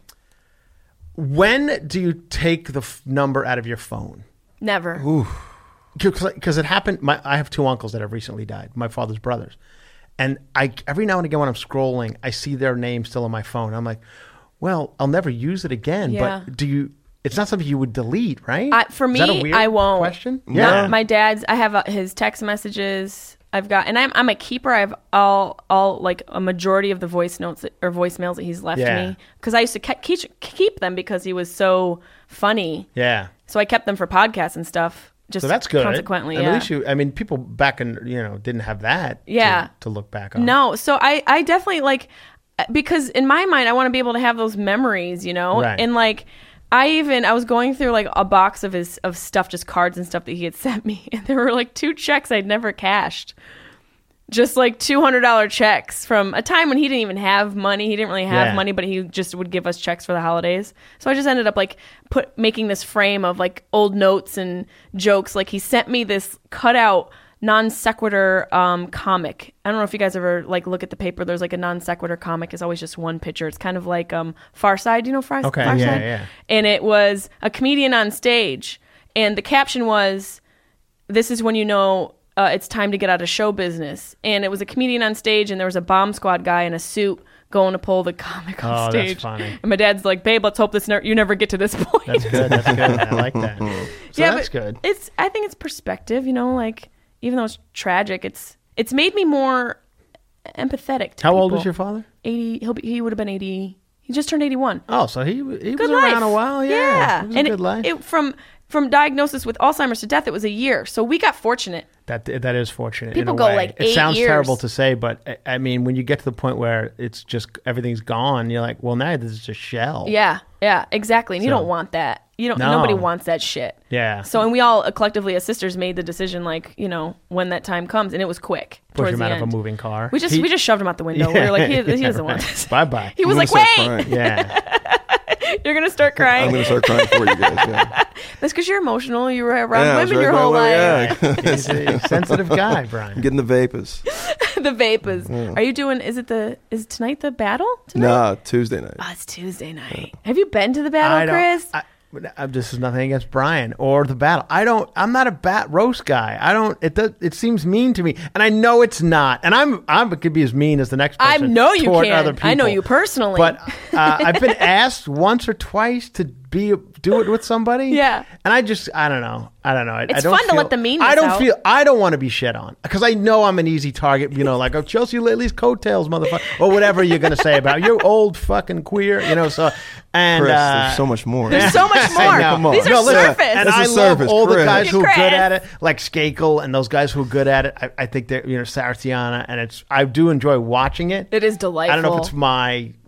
When do you take the number out of your phone? Never. Because it happened. I have two uncles that have recently died. My father's brothers, and every now and again when I'm scrolling, I see their name still on my phone. I'm like, well, I'll never use it again. Yeah. But it's not something you would delete, right? For me, Is that a weird I won't. Question? Yeah. My dad's, I have his text messages. I've got, and I'm a keeper. I have all like a majority of the voice notes or voicemails that he's left me. Because I used to keep them because he was so funny. Yeah. So I kept them for podcasts and stuff. So that's good. Consequently, At least people back in, didn't have that to look back on. No. So I definitely like, because in my mind, I want to be able to have those memories, Right. And like, I was going through like a box of stuff, just cards and stuff that he had sent me. And there were like 2 checks I'd never cashed. Just like $200 checks from a time when he didn't even have money. He didn't really have money, but he just would give us checks for the holidays. So I just ended up like making this frame of like old notes and jokes. Like he sent me this cutout non sequitur comic. I don't know if you guys ever like look at the paper. There's like a non sequitur comic. It's always just one picture. It's kind of like Far Side. You know Far Okay, Side? yeah. And it was a comedian on stage, and the caption was, "This is when you know it's time to get out of show business." And it was a comedian on stage, and there was a bomb squad guy in a suit going to pull the comic on stage. That's funny. And my dad's like, "Babe, let's hope you never get to this point." That's good. I like that. So that's good. I think it's perspective. Like. Even though it's tragic, it's made me more empathetic to How people. old was your father? 80. He would have been 80. He just turned 81. Oh, so he was Good around life. a while. Yeah. It was a good life. From diagnosis with Alzheimer's to death, it was a year. So we got fortunate. That is fortunate. People in a go way. like 8 years. It sounds years. terrible to say, but I mean, when you get to the point where it's just everything's gone, you're like, well, now this is a shell. Yeah, exactly. And you don't want that. Nobody wants that shit. Yeah. So, and we all collectively as sisters made the decision, like, when that time comes, and it was quick. Push towards him the out end. of a moving car. We just shoved him out the window. We were like, he doesn't want this. Bye. He was like, wait. Yeah. You're going to start crying. I'm going to start crying for you guys. Yeah. That's because you're emotional. You were around women your whole life. Yeah. He's a sensitive guy, Brian. I'm getting the vapors. The vapors. Are you doing? Is tonight the battle? Tonight? Nah, Tuesday night. Oh, it's Tuesday night. Have you been to the battle, Chris? This is nothing against Brian or the battle. I'm not a bat roast guy. It seems mean to me, and I know it's not. And I could be as mean as the next person. I know you toward can. Other people. I know you personally. But I've been asked once or twice to do it with somebody. Yeah. And I don't know. It's fun to let the meanness out. I don't want to be shit on because I know I'm an easy target. Like, oh, Chelsea Lately's coattails, motherfucker, or whatever you're gonna say about you old fucking queer. So and Chris, there's so much more. There's so much more. Come on. These are surface. And That's I a love surface, all the Chris. guys who are Chris. good at it, like Skakel and those guys who are good at it. I think they're Sarah Tiana, and I do enjoy watching it. It is delightful. I don't know if it's my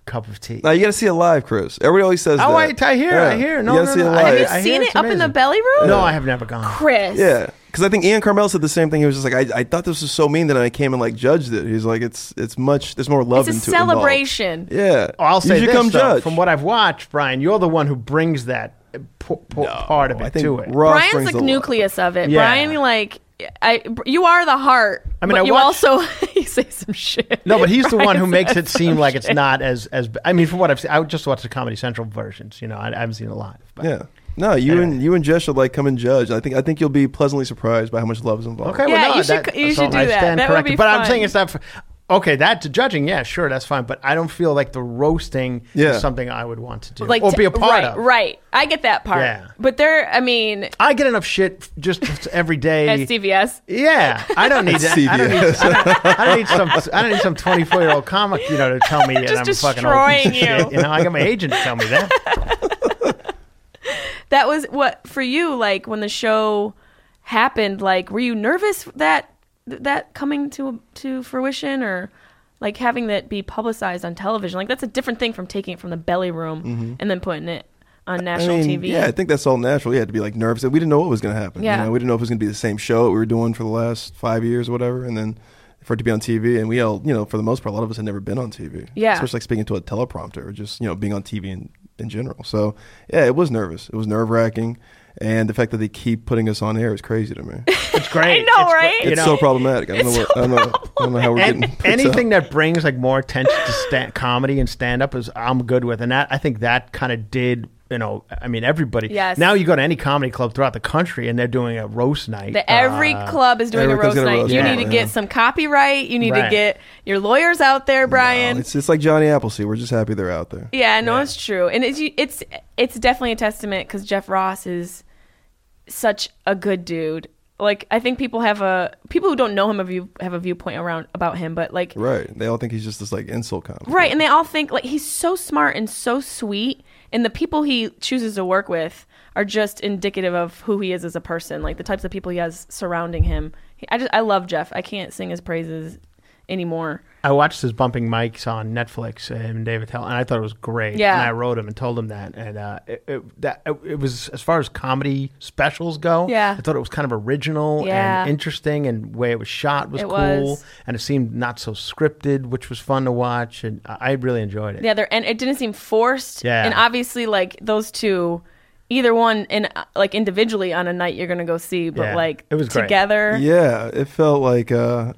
cup of tea. Now you got to see it live, Chris. Everybody always says that. Oh, I hear. No, you got to see it no. live. Have you I hear seen it's it up in the amazing. belly room? No, I have never gone. Chris. Yeah, because I think Ian Carmel said the same thing. He was just like, I thought this was so mean that I came and like judged it. He's like, it's much. There's more love It's into a it. involved. celebration. Yeah, Oh, I'll say you should this, come though, judge. from what I've watched, Brian, you're the one who brings that part of I it think to it. Ross Brian's brings the the love. nucleus of it. Yeah. Brian, like, you are the heart. I mean, but I you watched- also you say some shit. No, but he's the one who Brian makes says it seem some like it's shit. not as. I mean, from what I've seen, I just watched the Comedy Central versions. You know, I haven't seen it live. But. Yeah. No, you and Jess should like come and judge. I think you'll be pleasantly surprised by how much love is involved. Okay, Yeah, well, no, you should do I that. stand That would corrected. be But I'm fun. saying it's not. Okay, that to judging, yeah, sure, that's fine. But I don't feel like the roasting Yeah. is something I would want to do Like or be a part right, of. Right. I get that part. Yeah. But I mean, I get enough shit just every day. at CVS. Yeah, I don't need that. I don't need some 24-year-old comic, to tell me that I'm a fucking old piece of destroying shit. I got my agent to tell me that. That was what for you, like when the show happened, like were you nervous that coming to fruition, or like having that be publicized on television? Like that's a different thing from taking it from the belly room and then putting it on national TV. Yeah, I think that's all natural. You had to be like nervous. We didn't know what was going to happen. Yeah. We didn't know if it was going to be the same show that we were doing for the last 5 years or whatever, and then for it to be on TV. And we all, for the most part, a lot of us had never been on TV. Yeah. Especially like speaking to a teleprompter or just, being on TV in general. So, yeah, it was nervous. It was nerve-wracking. And the fact that they keep putting us on air is crazy to me. It's great. I know, right? It's so problematic. I don't know how we're getting picked anything up. that brings like more attention to comedy and stand-up is I'm good with. And I think that kind of did, everybody. Yes. Now you go to any comedy club throughout the country and they're doing a roast night. Every club is doing a every club's roast got a night. roast You night, need to yeah. get some copyright. You need to Right. get your lawyers out there, Brian. It's like Johnny Appleseed. We're just happy they're out there. Yeah, no, Yeah. it's true, and it's definitely a testament because Jeff Ross is such a good dude. Like I think people who don't know him have a viewpoint about him, but like Right. They all think he's just this like insult comic. right, and they all think like he's so smart and so sweet, and the people he chooses to work with are just indicative of who he is as a person, like the types of people he has surrounding him. I love Jeff. I can't sing his praises anymore. I watched his Bumping Mics on Netflix and David Tell, and I thought it was great. Yeah. And I wrote him and told him that. And it was, as far as comedy specials go, Yeah. I thought it was kind of original Yeah. and interesting, and the way it was shot was It cool. was. And it seemed not so scripted, which was fun to watch. And I really enjoyed it. Yeah, and it didn't seem forced. Yeah. And obviously, like those two, either one in like individually on a night you're gonna go see, but Yeah. like It was great. together. Yeah, it felt like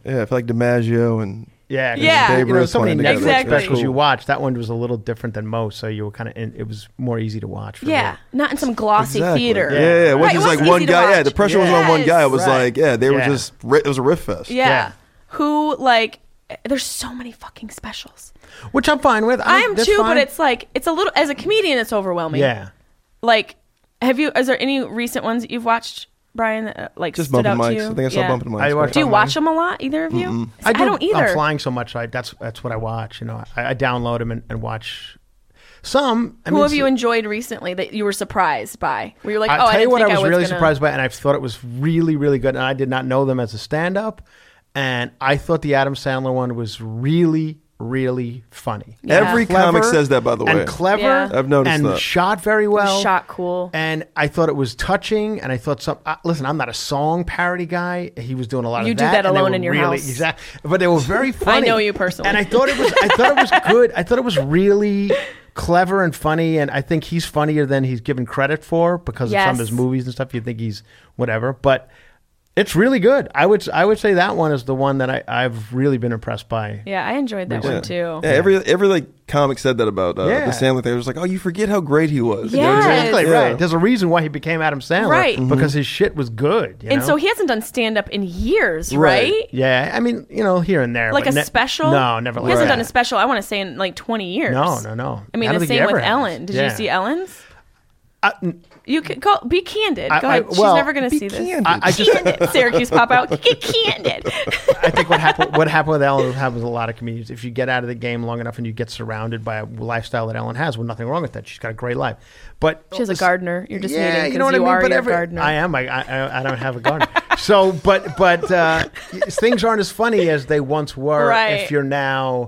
DiMaggio and Yeah. 'cause Yeah. Dave You know, Rose so many playing Netflix together. Exactly. specials Cool. you watch. That one was a little different than most, so you were kind of it was more easy to watch. For Yeah, me. not in some glossy Exactly. theater. Yeah, it Right, wasn't it just like wasn't one easy to guy. Yeah, watch. the pressure wasn't on one Yes. guy. It was Right. like, they were Yeah. just, it was a riff fest. Yeah. Yeah. Who like? There's so many fucking specials. Which I'm fine with. I am that's too, fine. but it's like it's a little. As a comedian, it's overwhelming. Yeah. Like, is there any recent ones that you've watched, Brian? That, like Just stood bumping out to mics. you? I think I saw Yeah. bumping mics. I watched Do you Bumping watch Mics. them a lot? Either of you? I don't either. I'm flying so much. That's what I watch. I download them and watch some. Who have you enjoyed recently that you were surprised by? Where you're like, I'll I tell you didn't what think I was was really gonna... surprised by, and I thought it was really, really good. And I did not know them as a stand-up, and I thought the Adam Sandler one was really, really funny. Yeah. Every comic says that, by the way. And clever. Yeah. I've noticed and that. shot very well. Shot cool. And I thought it was touching, and I thought listen, I'm not a song parody guy. He was doing a lot You of do that. that and they alone were in your really, house. Exactly. But they were very funny. know you personally. And I thought it was good. I thought it was really clever and funny, and I think he's funnier than he's given credit for because of some of his Yes. movies and stuff. You think he's whatever, but it's really good. I would say that one is the one that I've really been impressed by. Yeah, I enjoyed that one too. Yeah, every like comic said that about Yeah. the Sandler thing. It was like, oh, you forget how great he was. Yeah. You know what I mean? Exactly Yeah. right. There's a reason why he became Adam Sandler, Right. Because his shit was good. You And know? so he hasn't done stand up in years, Right. right? Yeah, I mean, here and there. Like but a special? No, never He like hasn't that. done a special, I want to say, in like 20 years. No. I mean, I don't the think he same ever with has. Ellen. Did Yeah. you see Ellen's? I, You could go be candid. Go I- ahead. She's well, never going to be see this. candid. I just Candid. Syracuse pop out. Get candid. I think what happened with Ellen, what happens with a lot of comedians, if you get out of the game long enough and you get surrounded by a lifestyle that Ellen has, well, nothing wrong with that. She's got a great life. But She has a gardener. You're just hating because you know what you I mean? are But your gardener. I am. I don't have a garden. But things aren't as funny as they once were. Right. If you're now,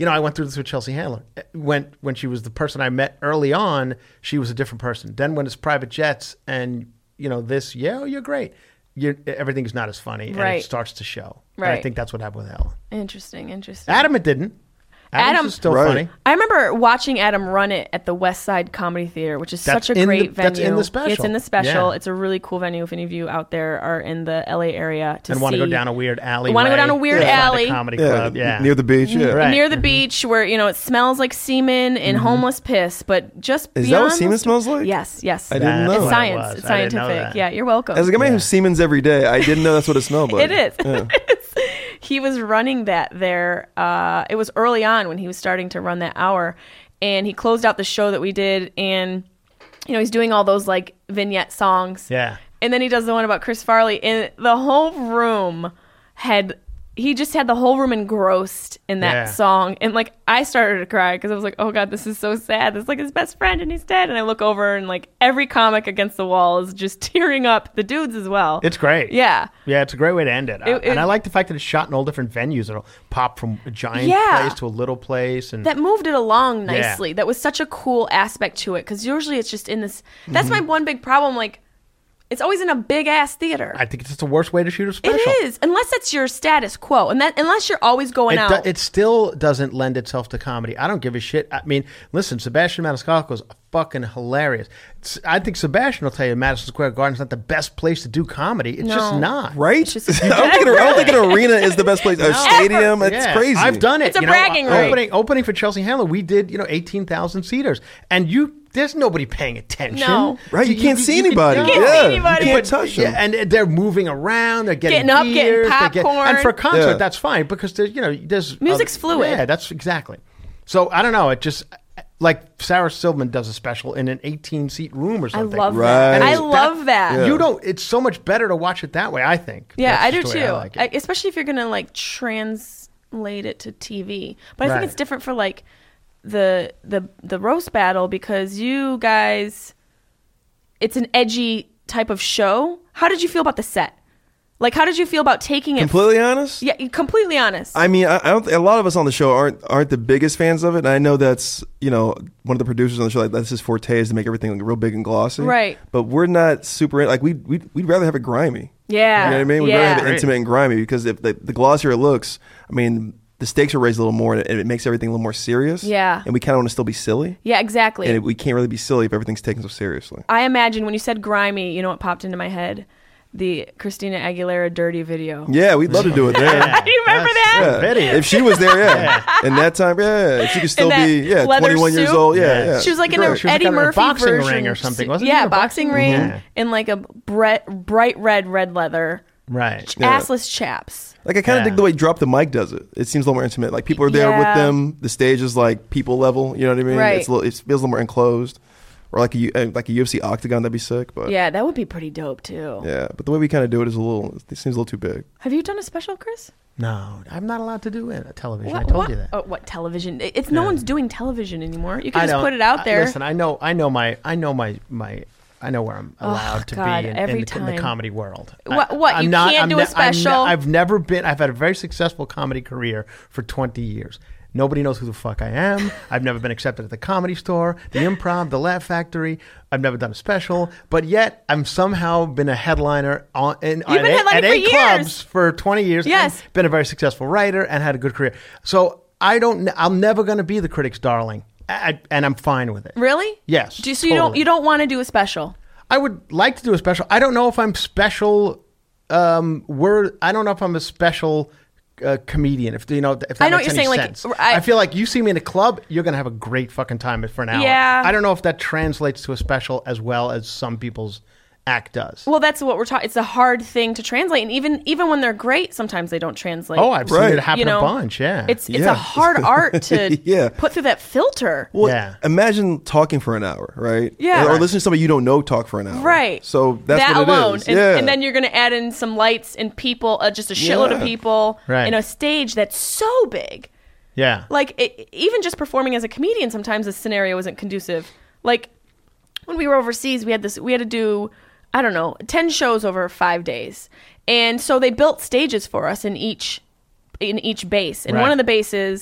I went through this with Chelsea Handler. When she was the person I met early on, she was a different person. Then when it's private jets and, you're great. Everything's not as funny, and Right. it starts to show. Right. And I think that's what happened with Ellen. Interesting. Adam, it didn't. Adam's is still Right. funny. I remember watching Adam run it at the West Side Comedy Theater, which is such a great venue. That's in the special. It's in the special. Yeah. It's a really cool venue if any of you out there are in the LA area to And see. want to go down a weird alley. Want to go down a weird alley. Comedy club. Yeah. Near the beach. Yeah. Right. Near the beach where, it smells like semen and homeless piss, but just Is beyond that what semen those- smells like? Yes. I didn't know. It's That's science. what it was. It's I didn't know scientific. that. Yeah, you're welcome. As a guy who Siemens every day, I didn't know that's what it smelled like. It is. Yeah. He was running that there. It was early on when he was starting to run that hour, and he closed out the show that we did, and he's doing all those like vignette songs. Yeah. And then he does the one about Chris Farley, and the whole room he just had the whole room engrossed in that Yeah. song. And like I started to cry because I was like, oh God, this is so sad. This is like his best friend and he's dead. And I look over and like every comic against the wall is just tearing up, the dudes as well. It's great. Yeah. Yeah, it's a great way to end it. It- And I like the fact that it's shot in all different venues. It'll pop from a giant Yeah. place to a little place. And That moved it along Yeah. nicely. That was such a cool aspect to it because usually it's just in this. That's Mm-hmm. my one big problem. Like, it's always in a big ass theater. I think it's just the worst way to shoot a special. It is, unless that's your status quo, and that unless you're always going out. It still doesn't lend itself to comedy. I don't give a shit. I mean, listen, Sebastian Maniscalco is fucking hilarious. I think Sebastian will tell you Madison Square Garden's not the best place to do comedy. It's just not. Right? It's just- I don't think an arena is the best place. A stadium, it's Yeah. crazy. I've done it. It's a bragging right. Opening for Chelsea Handler, we did 18,000 seaters, and there's nobody paying attention. No. Right, you can't see anybody. You can't see anybody. You can't touch them. Yeah, and they're moving around. They're getting Getting up, getting beers, they're popcorn. and for a concert, Yeah. that's fine because there's Music's fluid. Yeah, that's exactly. So I don't know. It just like Sarah Silverman does a special in an 18-seat room or I something. love Right. that. I And love that. Yeah. You don't. It's so much better to watch it that way. I think. Yeah, That's I do just too. the way I like it. Especially if you're gonna like translate it to TV. But I Right. think it's different for like the roast battle because you guys, it's an edgy type of show. How did you feel about the set? Like, how did you feel about taking it? Completely honest? Yeah, completely honest. I mean, I don't. A lot of us on the show aren't the biggest fans of it. And I know that's one of the producers on the show. Like that's his forte is to make everything like real big and glossy. Right. But we're not super. Like we'd rather have it grimy. Yeah. You know what I mean? We'd Yeah. rather have it intimate and grimy because if the glossier it looks, I mean, the stakes are raised a little more and it makes everything a little more serious. Yeah. And we kind of want to still be silly. Yeah, exactly. And we can't really be silly if everything's taken so seriously. I imagine when you said grimy, you know what popped into my head? The Christina Aguilera Dirty video. Yeah, we'd love to do it there. Do you remember that? Yeah. Video. If she was there, yeah. And that time, yeah. If she could still In be, that leather 21 years suit? old. Yeah, Yeah. yeah. She was like in Great. an She was Eddie like in a Murphy boxing version. ring or something, wasn't yeah, she? A boxing boxing- ring Yeah. in like a bright red leather, Right. Yeah. assless chaps. Like I kind of Yeah. dig the way Drop the Mic does it. It seems a little more intimate. Like people are there Yeah. with them. The stage is like people level. You know what I mean? Right. It feels a little more enclosed. Or like a UFC octagon, that'd be sick. But Yeah, that would be pretty dope too. yeah. But the way we kind of do it is it seems a little too big. Have you done a special, Chris? No, I'm not allowed to do it. Television. I told you that. Oh, what television? It's no Yeah. one's doing television anymore. You I can just don't- put it out there. Listen, I know where I'm allowed to God, be in every the time. comedy world. What, you can't do a special? I've never been. I've had a very successful comedy career for 20 years. Nobody knows who the fuck I am. I've never been accepted at the Comedy Store, the Improv, the Laugh Factory. I've never done a special, but yet I'm somehow been a headliner at been headlining at for 8 years. clubs for 20 years. Yes. And been a very successful writer and had a good career. So I'm never going to be the critic's darling, and I'm fine with it. Really? Yes. So you don't want to do a special? I would like to do a special. I don't know if I'm special. I don't know if I'm a special comedian. If that I know makes what you're any saying, like, sense. I- I feel like you see me in a club, you're gonna have a great fucking time for an hour. Yeah. I don't know if that translates to a special as well as some people's act does. Well, that's what we're talking. It's a hard thing to translate, and even when they're great, sometimes they don't translate. Oh, I've seen Right. it happen You know, a bunch. Yeah. It's Yeah. a hard art to Yeah. put through that filter. Well, Yeah. imagine talking for an hour, right? Yeah. Or Right. listening to somebody you don't know talk for an hour. Right. So that's that what it alone, is. And, yeah. and then you're going to add in some lights and people, just a shitload of Yeah. people Right. in a stage that's so big. yeah. Like even just performing as a comedian, sometimes the scenario isn't conducive. Like when we were overseas, we had to do, I don't know, 10 shows over 5 days, and so they built stages for us in each base. And Right. one of the bases,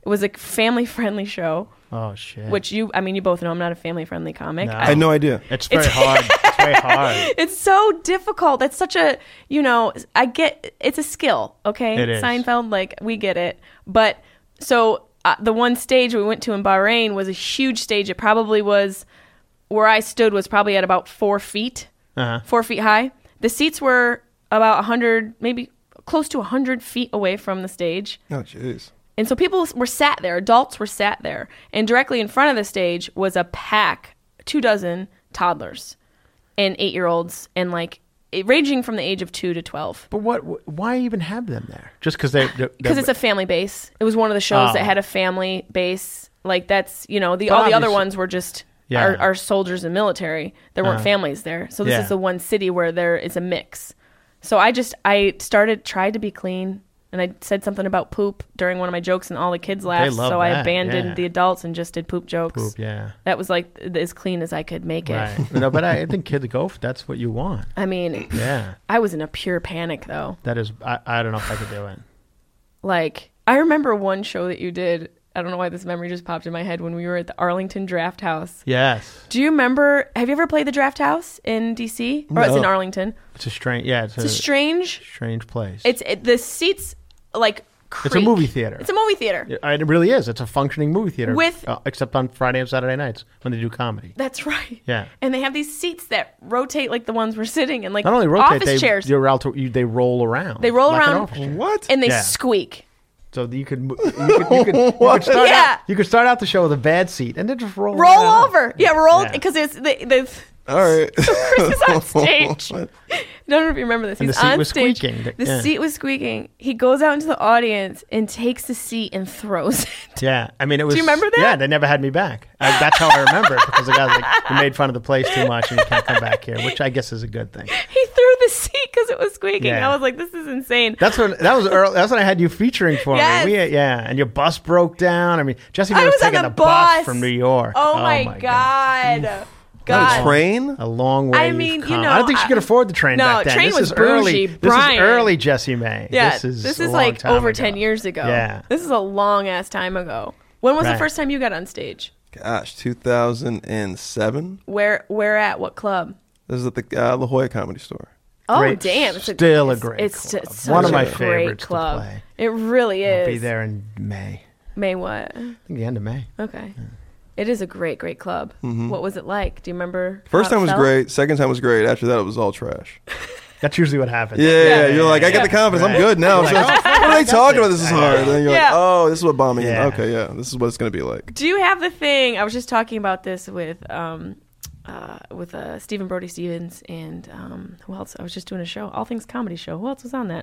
It was a family-friendly show, Oh shit. which you both know I'm not a family-friendly comic. No. I had no idea. It's very hard. It's very hard. It's so difficult. It's such a, I get, it's a skill, okay? It is. Seinfeld, like, we get it. But, so, the one stage we went to in Bahrain was a huge stage. It probably was, where I stood was probably at about 4 feet, 4 feet high. The seats were about 100, maybe close to 100 feet away from the stage. Oh, jeez. And so people were sat there, adults were sat there, and directly in front of the stage was a pack, 24 toddlers and 8-year-olds, and like ranging from the age of 2 to 12. But why even have them there? Just because Because it's a family base. It was one of the shows that had a family base. Like that's, all the other ones were just our soldiers and military. There weren't families there. So this is the one city where there is a mix. So I tried to be clean. And I said something about poop during one of my jokes, and all the kids laughed. So I abandoned the adults and just did poop jokes. Poop, yeah. That was like as clean as I could make it. Right. No, but I think kids go for that's what you want. I mean, Yeah. I was in a pure panic though. That is, I don't know if I could do it. Like, I remember one show that you did. I don't know why this memory just popped in my head when we were at the Arlington Draft House. Yes. Do you remember? Have you ever played the Draft House in DC? Or it's in Arlington. It's a strange, It's a strange place. The seats like creak. It's a movie theater. It's a movie theater. It really is. It's a functioning movie theater. With except on Friday and Saturday nights when they do comedy. That's right. Yeah. And they have these seats that rotate like the ones we're sitting in, like not only rotate, office chairs. they roll around. They roll like an around. office chair. What? And they squeak. So you could start out. You could start out the show with a bad seat and then just roll over. Yeah, roll Yeah. because it's the. All right. Chris is on stage. I don't know if you remember this. And He's the seat on was stage. squeaking. The seat was squeaking. He goes out into the audience and takes the seat and throws it. Yeah, I mean it was. Do you remember that? Yeah, they never had me back. That's how I remember it because the guy's like, "You made fun of the place too much and you can't come back here," which I guess is a good thing. He threw the seat because it was squeaking. Yeah. I was like, "This is insane." That's when I had you featuring for Yes. me. And your bus broke down. I mean, Jesse I was was on taking the the bus bus. from New York. Oh my god. Not a train? A long way. I mean, you've come. I don't think she could afford the train back then. train this was is early. bougie, This is Brian. early Jesse May. Yeah, this is a long like time over ago. 10 years ago. Yeah. This is a long ass time ago. When was the Right. first time you got on stage? Gosh, 2007. Where at? What club? This is at the La Jolla Comedy Store. Oh, Great- damn. It's still a great It's club. such One of my a great favorites to club. play. It really is. I'll be there in May. May what? I think the end of May. Okay. It is a great, great club. What was it like? Do you remember? First how time it was felt? great. Second time was great. After that, it was all trash. That's usually what happens. Yeah, you're like, I got the confidence. I'm good now. Like, So what are they talking about? This is hard. And then you're Yeah. like, oh, this is what bombing is. Yeah. Okay, yeah, this is what it's going to be like. Do you have the thing? I was just talking about this with Stephen Brody Stevens and who else? I was just doing a show, All Things Comedy Show. Who else was on that?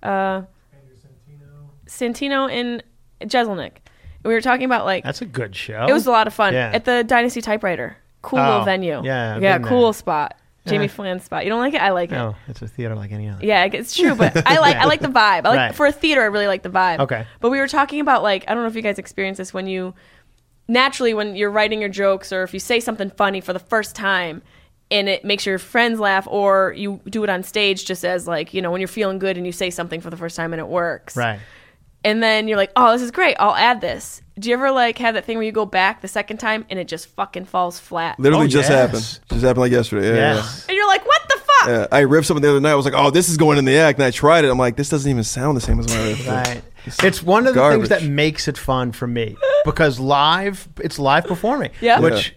Santino and Jeselnik. We were talking about like That's a good show. it was a lot of fun Yeah. at the Dynasty Typewriter. Cool little venue. yeah, I've yeah, been cool there. spot. Jamie Yeah. Flann's spot. You don't like it? I like it. No, it's a theater like any other. Yeah, it's true, but I like the vibe. I like Right. for a theater. I really like the vibe. Okay. But we were talking about like I don't know if you guys experience this when you're writing your jokes or if you say something funny for the first time and it makes your friends laugh or you do it on stage just as like when you're feeling good and you say something for the first time and it works. Right. And then you're like, oh, this is great. I'll add this. Do you ever like have that thing where you go back the second time and it just fucking falls flat? Literally Oh, just yes. happened. Just happened like yesterday. Yeah, Yes. And you're like, what the fuck? yeah. I ripped something the other night. I was like, oh, this is going in the act. And I tried it. I'm like, this doesn't even sound the same as when I ripped it. Right. It's one of the garbage. things that makes it fun for me because it's live performing. Yeah. Which,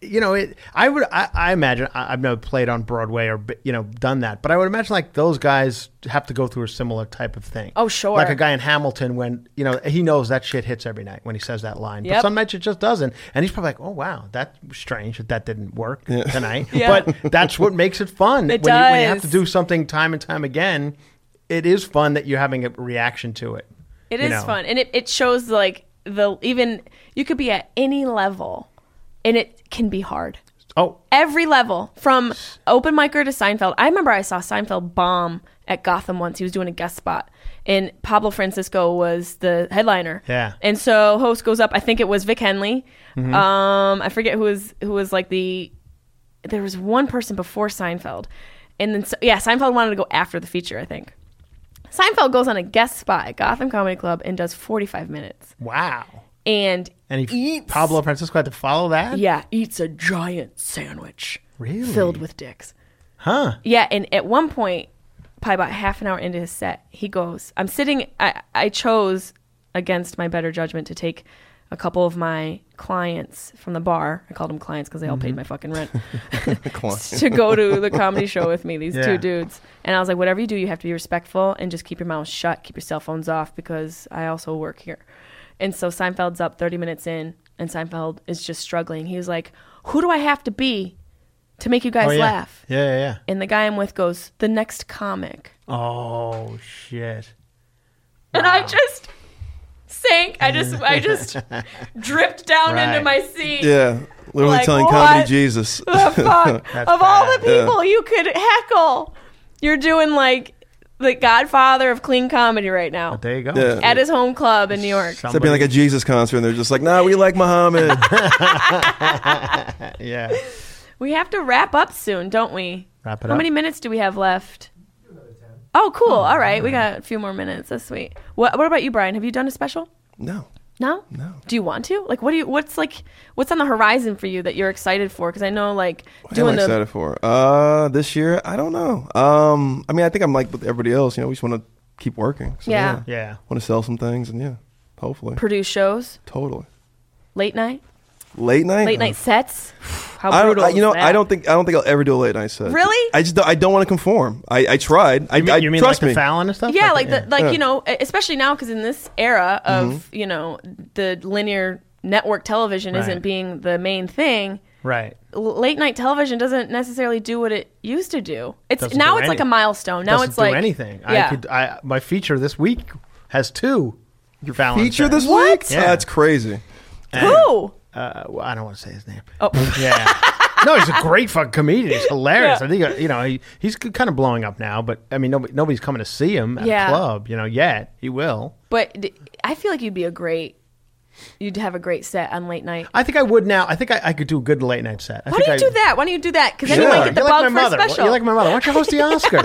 I imagine I've never played on Broadway or done that, but I would imagine like those guys have to go through a similar type of thing. Oh, sure. Like a guy in Hamilton when he knows that shit hits every night when he says that line, but Yep. some nights it just doesn't, and he's probably like, oh wow, that's strange that didn't work tonight. Yeah. But that's what makes it fun. It when you have does. to do something time and time again, it is fun that you're having a reaction to it. It is fun, and it shows like you could be at any level, and it can be hard. Oh, Every level, from open micer to Seinfeld. I remember I saw Seinfeld bomb at Gotham once. He was doing a guest spot, and Pablo Francisco was the headliner. Yeah. And so host goes up. I think it was Vic Henley. I forget who was like there was one person before Seinfeld, and then Seinfeld wanted to go after the feature. I think Seinfeld goes on a guest spot at Gotham Comedy Club and does 45 minutes. wow. And Pablo Francisco had to follow that? Yeah, eats a giant sandwich. Really? Filled with dicks. Huh. Yeah, and at one point, probably about half an hour into his set, he goes, I'm sitting, I chose against my better judgment to take a couple of my clients from the bar. I called them clients because they all paid my fucking rent. To go to the comedy show with me, these two dudes. And I was like, whatever you do, you have to be respectful and just keep your mouth shut, keep your cell phones off because I also work here. And so Seinfeld's up 30 minutes in and Seinfeld is just struggling. He was like, who do I have to be to make you guys laugh? Yeah. And the guy I'm with goes, the next comic. Oh, shit. And I just sank. I just dripped down into my seat. Yeah. Literally Like, telling what comedy Jesus. The fuck? Of all the people you could heckle, you're doing like the Godfather of clean comedy right now. But there you go. Yeah. At his home club in New York. Except being like a Jesus concert, and they're just like, nah, we like Muhammad. Yeah. We have to wrap up soon, don't we? Wrap it How up. many minutes do we have left? Oh, cool. All right. We got a few more minutes. That's sweet. What about you, Brian? Have you done a special? No. No? No. Do you want to? Like, what's on the horizon for you that you're excited for? Because I know, like, What am I excited for? This year, I don't know. I mean, I think I'm like with everybody else. You know, we just want to keep working. So, Yeah. Yeah. Want to sell some things, and hopefully. produce shows, Totally. late night Late night sets. How I brutal don't. You know, is that? I don't think I'll ever do a late night set. Really? I don't want to conform. I tried. You mean trust like me. the Fallon and stuff? Yeah, Yeah. you know, especially now because in this era of you know the linear network television Right. isn't being the main thing. Right. Late night television doesn't necessarily do what it used to do. It's Doesn't now do it's like a anything. milestone. Now Doesn't it's like do anything. Yeah. My feature this week has 2 Fallon Feature sets. this What? week? Yeah. That's crazy. Who? Well, I don't want to say his name. Oh. Yeah. No, he's a great fucking comedian. He's hilarious. Yeah. I think you know he's kind of blowing up now, but I mean nobody's coming to see him at Yeah. a club, you know, yet. He will. But I feel like you'd have a great set on late night. I think I would now. I think I could do a good late night set. Why don't you do that? Why don't you do that? Because then you Yeah. might get the You're bug like my for mother. a special. You're like my mother. Why don't you host the Oscars?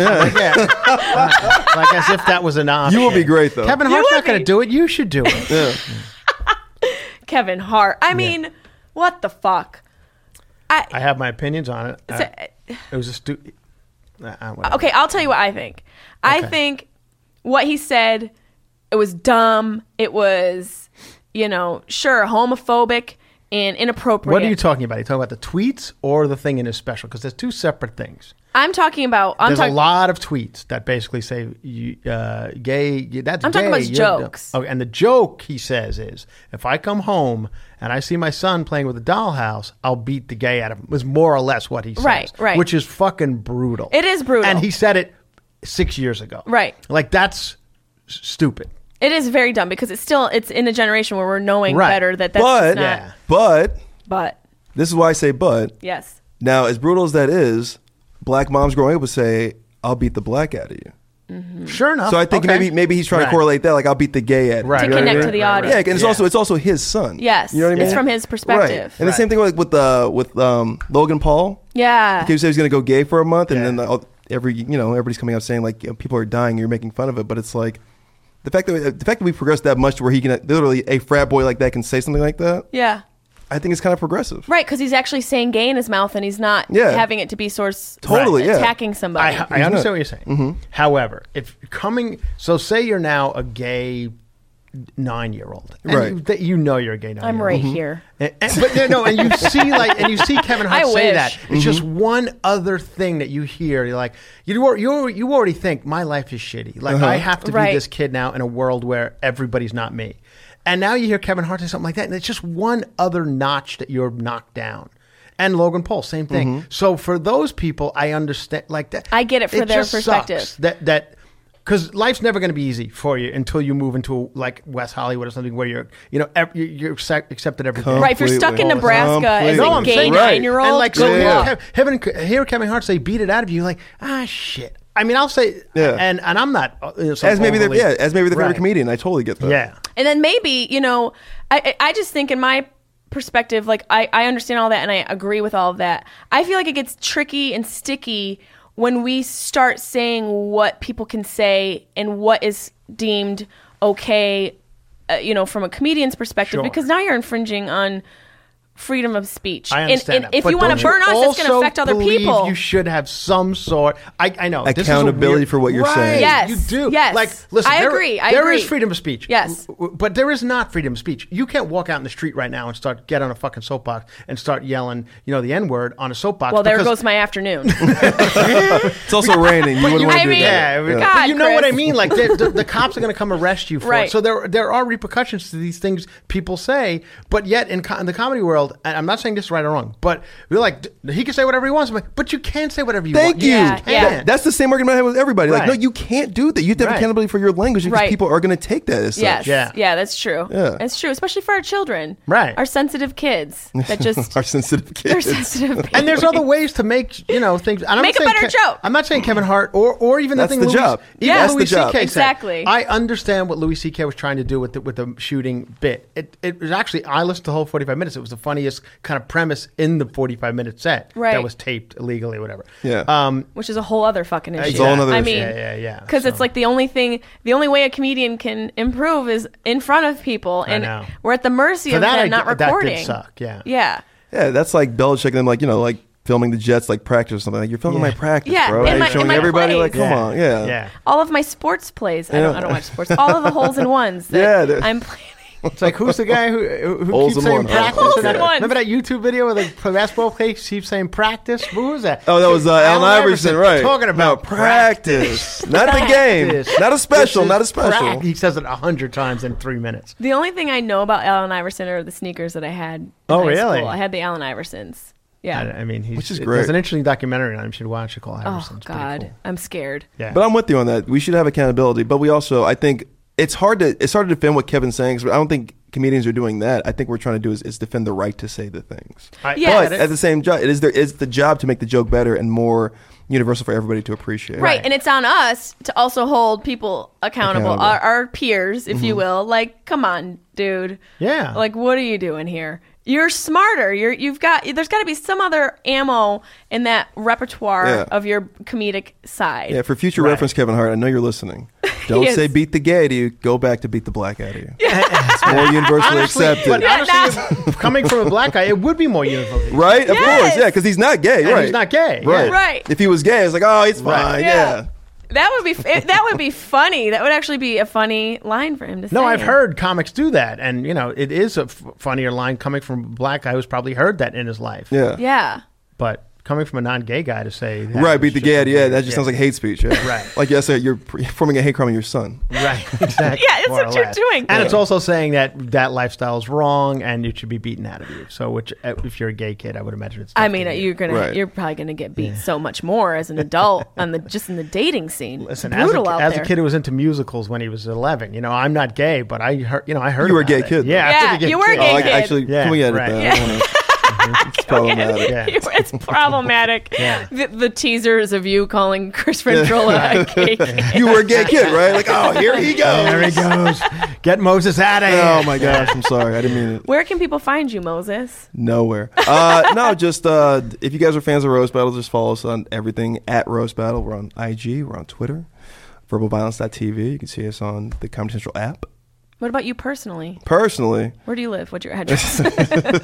Like as if that was an option. You will be great, though. Kevin You Hart's would not going be. to do it. You should do it. Yeah. Kevin Hart. I mean, what the fuck? I have my opinions on it. So- It was a stupid. Okay, I'll tell you what I think. I Okay. think what he said, it was dumb. It was, you know, sure, homophobic and inappropriate. What are you talking about? Are you talking about the tweets or the thing in his special? Because there's 2 separate things. I'm talking about. There's a lot of tweets that basically say gay. That's I'm talking gay. about jokes. Okay, and the joke he says is, if I come home and I see my son playing with a dollhouse, I'll beat the gay out of him. Was more or less what he says. Right. Which is fucking brutal. It is brutal. And he said it 6 years ago. Right. Like that's stupid. It is very dumb because it's in a generation where we're knowing Right. better that that's But not. Yeah. But this is why I say but. yes, Now, as brutal as that is, black moms growing up would say, "I'll beat the black out of you." Sure enough. So I think Okay. maybe he's trying Right. to correlate that, like I'll beat the gay at Right. to You know what I connect mean? to the Right, audience. Yeah, and it's also his son. Yes. You know what I mean? It's from his perspective. Right. And the same thing with Logan Paul. Yeah. He said he's going to go gay for a month, and Yeah. then everybody's coming out saying like, people are dying, you're making fun of it, but it's like the fact that we progressed that much to where he can literally a frat boy like that can say something like that. Yeah. I think it's kind of progressive. Right, because he's actually saying gay in his mouth and he's not Yeah. having it to be source Totally, yeah. attacking somebody. I understand what you're saying. However, if so say you're now a gay 9-year-old, and Right. you know you're a gay 9-year-old. I'm right here. But you see Kevin Hart I say wish. that. It's just one other thing that you hear. You're like, you already think my life is shitty. Like I have to be Right. this kid now in a world where everybody's not me. And now you hear Kevin Hart say something like that, and it's just one other notch that you're knocked down. And Logan Paul, same thing. So for those people, I understand like that. I get it for their just perspective. sucks that because life's never going to be easy for you until you move into like West Hollywood or something where you're accepted every day. Right, if you're stuck in Nebraska as Completely. a I'm gay saying- 9-year-old, And like, good so luck. hear Kevin Hart say "beat it out of you," like shit. I mean, I'll say, Yeah. and I'm not As maybe their favorite Right. comedian. I totally get that. Yeah, And then maybe, you know, I just think in my perspective, like I understand all that and I agree with all of that. I feel like it gets tricky and sticky when we start saying what people can say and what is deemed okay from a comedian's perspective, Sure. because now you're infringing on freedom of speech. I understand and that. if But you want to don't burn us, it's going to also affect other believe people. You should have some sort. I know this is a Accountability weird- for what you're right, saying. Yes, you do. yes. Like, listen, I there- agree, I there agree. is freedom of speech. Yes. But there is not freedom of speech. You can't walk out in the street right now and get on a fucking soapbox and start yelling, the N word on a soapbox. Well, there because- goes my afternoon. It's also raining. You wouldn't want to do Yeah, that. God, but you know what I Chris. mean. Like the cops are going to come arrest you for Right. it. So there are repercussions to these things people say. But yet in the comedy world, and I'm not saying this is right or wrong, but we're like he can say whatever he wants. I'm like, but you can say whatever you want. Thank you. Yeah, yeah. That's the same argument I have with everybody. Like, Right. no, you can't do that. You have to have Right. accountability for your language because Right. people are going to take that as Yes. such. Yeah. That's true. Yeah. It's true, especially for our children. Right. Our sensitive kids that just Our sensitive they're kids. sensitive. And there's babies. other ways to make things. And I'm Make not a saying better joke. I'm not saying Kevin Hart or even That's the thing the Louis, job. even That's Louis the job. C.K. said. Exactly. I understand what Louis C.K. was trying to do with the shooting bit. It was actually I listened to the whole 45 minutes. It was the funniest kind of premise in the 45-minute set Right. that was taped illegally, or whatever. Yeah. Which is a whole other fucking issue. It's a whole other I issue. mean, Yeah. because it's So- like the only way a comedian can improve is in front of people, and know. we're at the mercy For of that, them not that recording. did suck. Yeah. Yeah. Yeah, that's like Belichick and them, like filming the Jets, like practice or something. Like, you're filming Yeah. my practice, Yeah, bro. in And my- you're showing in my everybody, like, plays. come on. Yeah. Yeah. All of my sports plays. I Yeah. don't watch sports. All of the holes in ones that Yeah, they're- I'm planning. It's like, who's the guy who Holes keeps in saying one. practice? Holes Remember in one. Remember that YouTube video where the basketball player keeps saying practice? Who was that? Oh, that was Allen Iverson, right? Talking about No, practice. Not the game. Practice. Not a special. This Not a is special. He says it 100 times in 3 minutes. The only thing I know about Allen Iverson are the sneakers that I had. In Oh, high really? School. I had the Allen Iversons. Yeah. I mean, Which is there's great. an interesting documentary on him. You should watch it called Oh Iverson. It's pretty God, cool. I'm scared. Yeah. But I'm with you on that. We should have accountability. But we also, I think, it's hard to defend what Kevin's saying. But I don't think comedians are doing that. I think what we're trying to do is defend the right to say the things. Yeah. But at the same job, it's the job to make the joke better and more universal for everybody to appreciate. Right. And it's on us to also hold people accountable, Accountable. our peers, if you will. Like, come on, dude. Yeah. Like, what are you doing here? You're smarter. There's got to be some other ammo in that repertoire Yeah. of your comedic side. Yeah, for future Right. reference, Kevin Hart, I know you're listening. Don't Yes. say beat the gay to you. Go back to beat the black out of you. It's more universally Honestly, accepted. but Yeah, honestly, coming from a black guy, it would be more universal. Right? Of Yes. course, yeah, because he's not gay, And right? he's not gay, Right. yeah. Right. If he was gay, it's like, oh, he's Right. fine, Yeah. yeah. That would be funny. That would actually be a funny line for him to say. No, I've heard comics do that. And, it is a funnier line coming from a black guy who's probably heard that in his life. Yeah. Yeah. But coming from a non-gay guy to say that Right, is beat the just gay out of you. Yeah, that just yeah. sounds like hate speech. Yeah. Right. Like yesterday, you're forming a hate crime on your son. Right, exactly. Yeah, it's more or what you're less. doing. And it's also saying that lifestyle is wrong and it should be beaten out of you. So, which if you're a gay kid, I would imagine it's. I tough mean, to do. Right. you're probably gonna get beat so much more as an adult in the dating scene. Listen, it's brutal out as there. a kid who was into musicals when he was 11, I'm not gay, but I heard, I heard You were a about gay it. kid, though. Yeah, I Yeah, was a gay you were a kid. gay Oh, kid. actually, Yeah, can we edit right. that? Yeah. I don't wanna- it's problematic. Yeah. It's problematic. Yeah. The teasers of you calling Chris Ventrola a gay kid. You were a gay kid, right? Like, oh, here he goes. There he goes. Get Moses out of here. Oh my gosh, I'm sorry. I didn't mean it. Where can people find you, Moses? Nowhere. No, just if you guys are fans of Roast Battle, just follow us on everything at Roast Battle. We're on IG, we're on Twitter, verbalviolence.tv. You can see us on the Comedy Central app. What about you personally? Personally, Where do you live? What's your address? I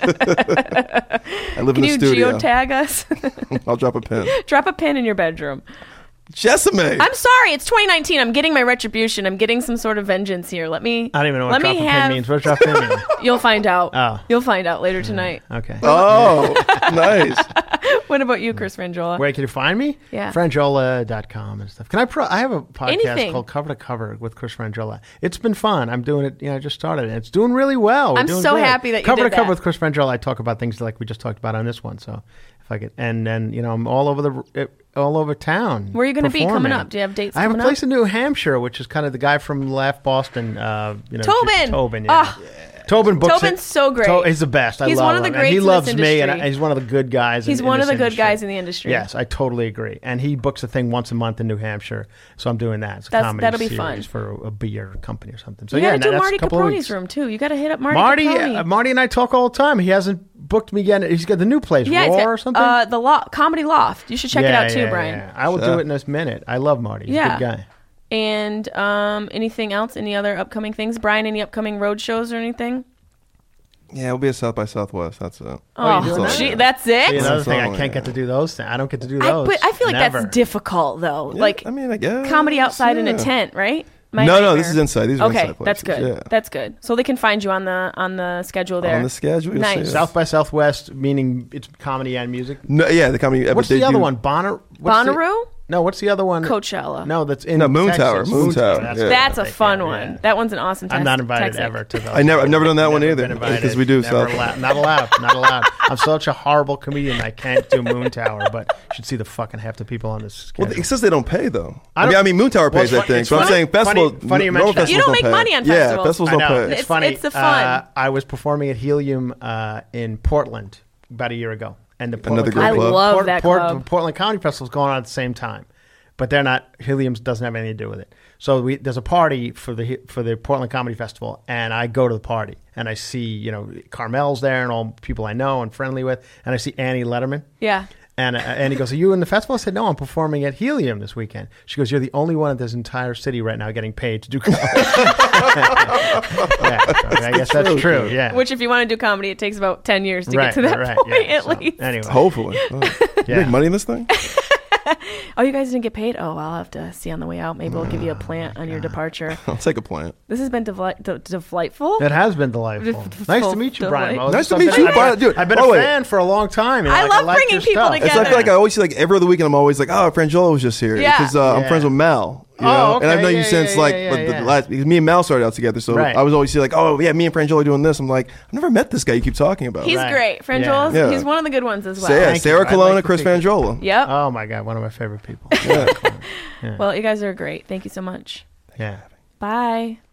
live Can in the you studio. geotag us? I'll drop a pin. Drop a pin in your bedroom. Jessime. I'm sorry, it's 2019. I'm getting my retribution. I'm getting some sort of vengeance here. Let me. I don't even know what let drop me a have, pin means. What drop a pin mean? You'll find out. Oh. You'll find out later tonight. Okay. Oh, nice. What about you, Chris Frangiola? Where can you find me? Yeah. Frangiola.com and stuff. Can I have a podcast Anything. called Cover to Cover with Chris Frangiola. It's been fun. I'm doing it. I just started it. It's doing really well. We're I'm doing so good. happy that you Cover did to Cover that. with Chris Frangiola. I talk about things like we just talked about on this one. So if I could, and then I'm all over town. Where are you going to be coming performing. up? Do you have dates I have a coming place up? in New Hampshire, which is kind of the guy from Laugh Boston. Tobin. Tobin. Yeah. Oh. Tobin books Tobin's it. so great. He's the best. He's I love one of the him. greats And he in loves this me, and industry. he's one of the good guys. He's in one of this the good industry. guys in the industry. Yes, I totally agree. And he books a thing once a month in New Hampshire, so I'm doing that. It's a comedy that'll be series fun. for a beer company or something. So You yeah, got to do that's Marty a couple of Caprone's weeks. room too. You got to hit up Marty. Marty, Caprone. Marty and I talk all the time. He hasn't booked me yet. He's got the new place, Yeah, Raw it's got, or something. the Comedy Loft. You should check it out too, Brian. Yeah. I will do it in a minute. I love Marty. He's a good guy. And anything else? Any other upcoming things? Brian, any upcoming road shows or anything? Yeah, it'll be a South by Southwest. That's it. Oh, you doing that? gee, that's it? See, another That's thing, all, I can't yeah. get to do those things. I don't get to do those. But I feel like Never. that's difficult, though. Yeah, Like, I mean, I guess. comedy outside in a yeah. tent, right? No, this is inside. These are Okay, inside that's places. good. Yeah. That's good. So they can find you on the schedule there. On the schedule. you'll Nice. see us. South by Southwest, meaning it's comedy and music. No, yeah, the comedy. What's but they the other do- one? Bonnaroo? No, what's the other one? Coachella. No, that's in No, Moon Texas. Tower. Moon Tower, That's yeah. what That's a they fun think, one. yeah. That one's an awesome I'm not invited tactic. ever to those. I've never done that one Never either, been invited. because we do Never South. not allowed. Not allowed. I'm such a horrible comedian. I can't do Moon Tower, but you should see the fucking half the people on this Well, schedule. it says they don't pay though. I I don't- mean, Moon Tower Well, pays, it's I think. it's But I'm funny- saying festival. funny you mention that. You don't make pay. money on Yeah, festivals. festivals I don't know. pay. It's It's- funny. it's the fun. I was performing at Helium in Portland about a year ago, and the Portland Another great I club. love that club. Portland Comedy Festival is going on at the same time, but they're not. Helium doesn't have anything to do with it. So there's a party for the Portland Comedy Festival, and I go to the party, and I see Carmel's there and all people I know and friendly with, and I see Annie Letterman. Yeah. And he goes, "Are you in the festival?" I said, "No, I'm performing at Helium this weekend." She goes, "You're the only one in this entire city right now getting paid to do comedy." Yeah, I guess that's true. Yeah. Which, if you want to do comedy, it takes about 10 years to get to that point, yeah. at So, least. Anyway, Hopefully. Oh. You make money in this thing? Oh, you guys didn't get paid? Oh, I'll have to see on the way out. Maybe we'll give you a plant on your departure. I'll take a plant. This has been delightful. it has been delightful. Nice to meet you, Brian. Delight. Nice to meet you, Brian. Dude, I've been by a the way- fan for a long time. I love like bringing your people stuff. together. It's like, I feel like I always see, like, every other weekend, I'm always like, oh, Frangiola was just here. Yeah. Because I'm Yeah. friends with Mal. You Oh, know? okay. And I've known you Yeah, since, yeah, like, yeah, but yeah. the last, because me and Mal started out together. So Right. I was always like, oh, yeah, me and Frangiola are doing this. I'm like, I've never met this guy you keep talking about. He's Right. great. Franjolas, Yeah. he's one of the good ones as well. So, yeah, Thank you. Sarah I Colonna, like the Chris people. Frangiola. Yep. Oh my God, one of my favorite people. Yeah. Well, you guys are great. Thank you so much. Yeah. Bye.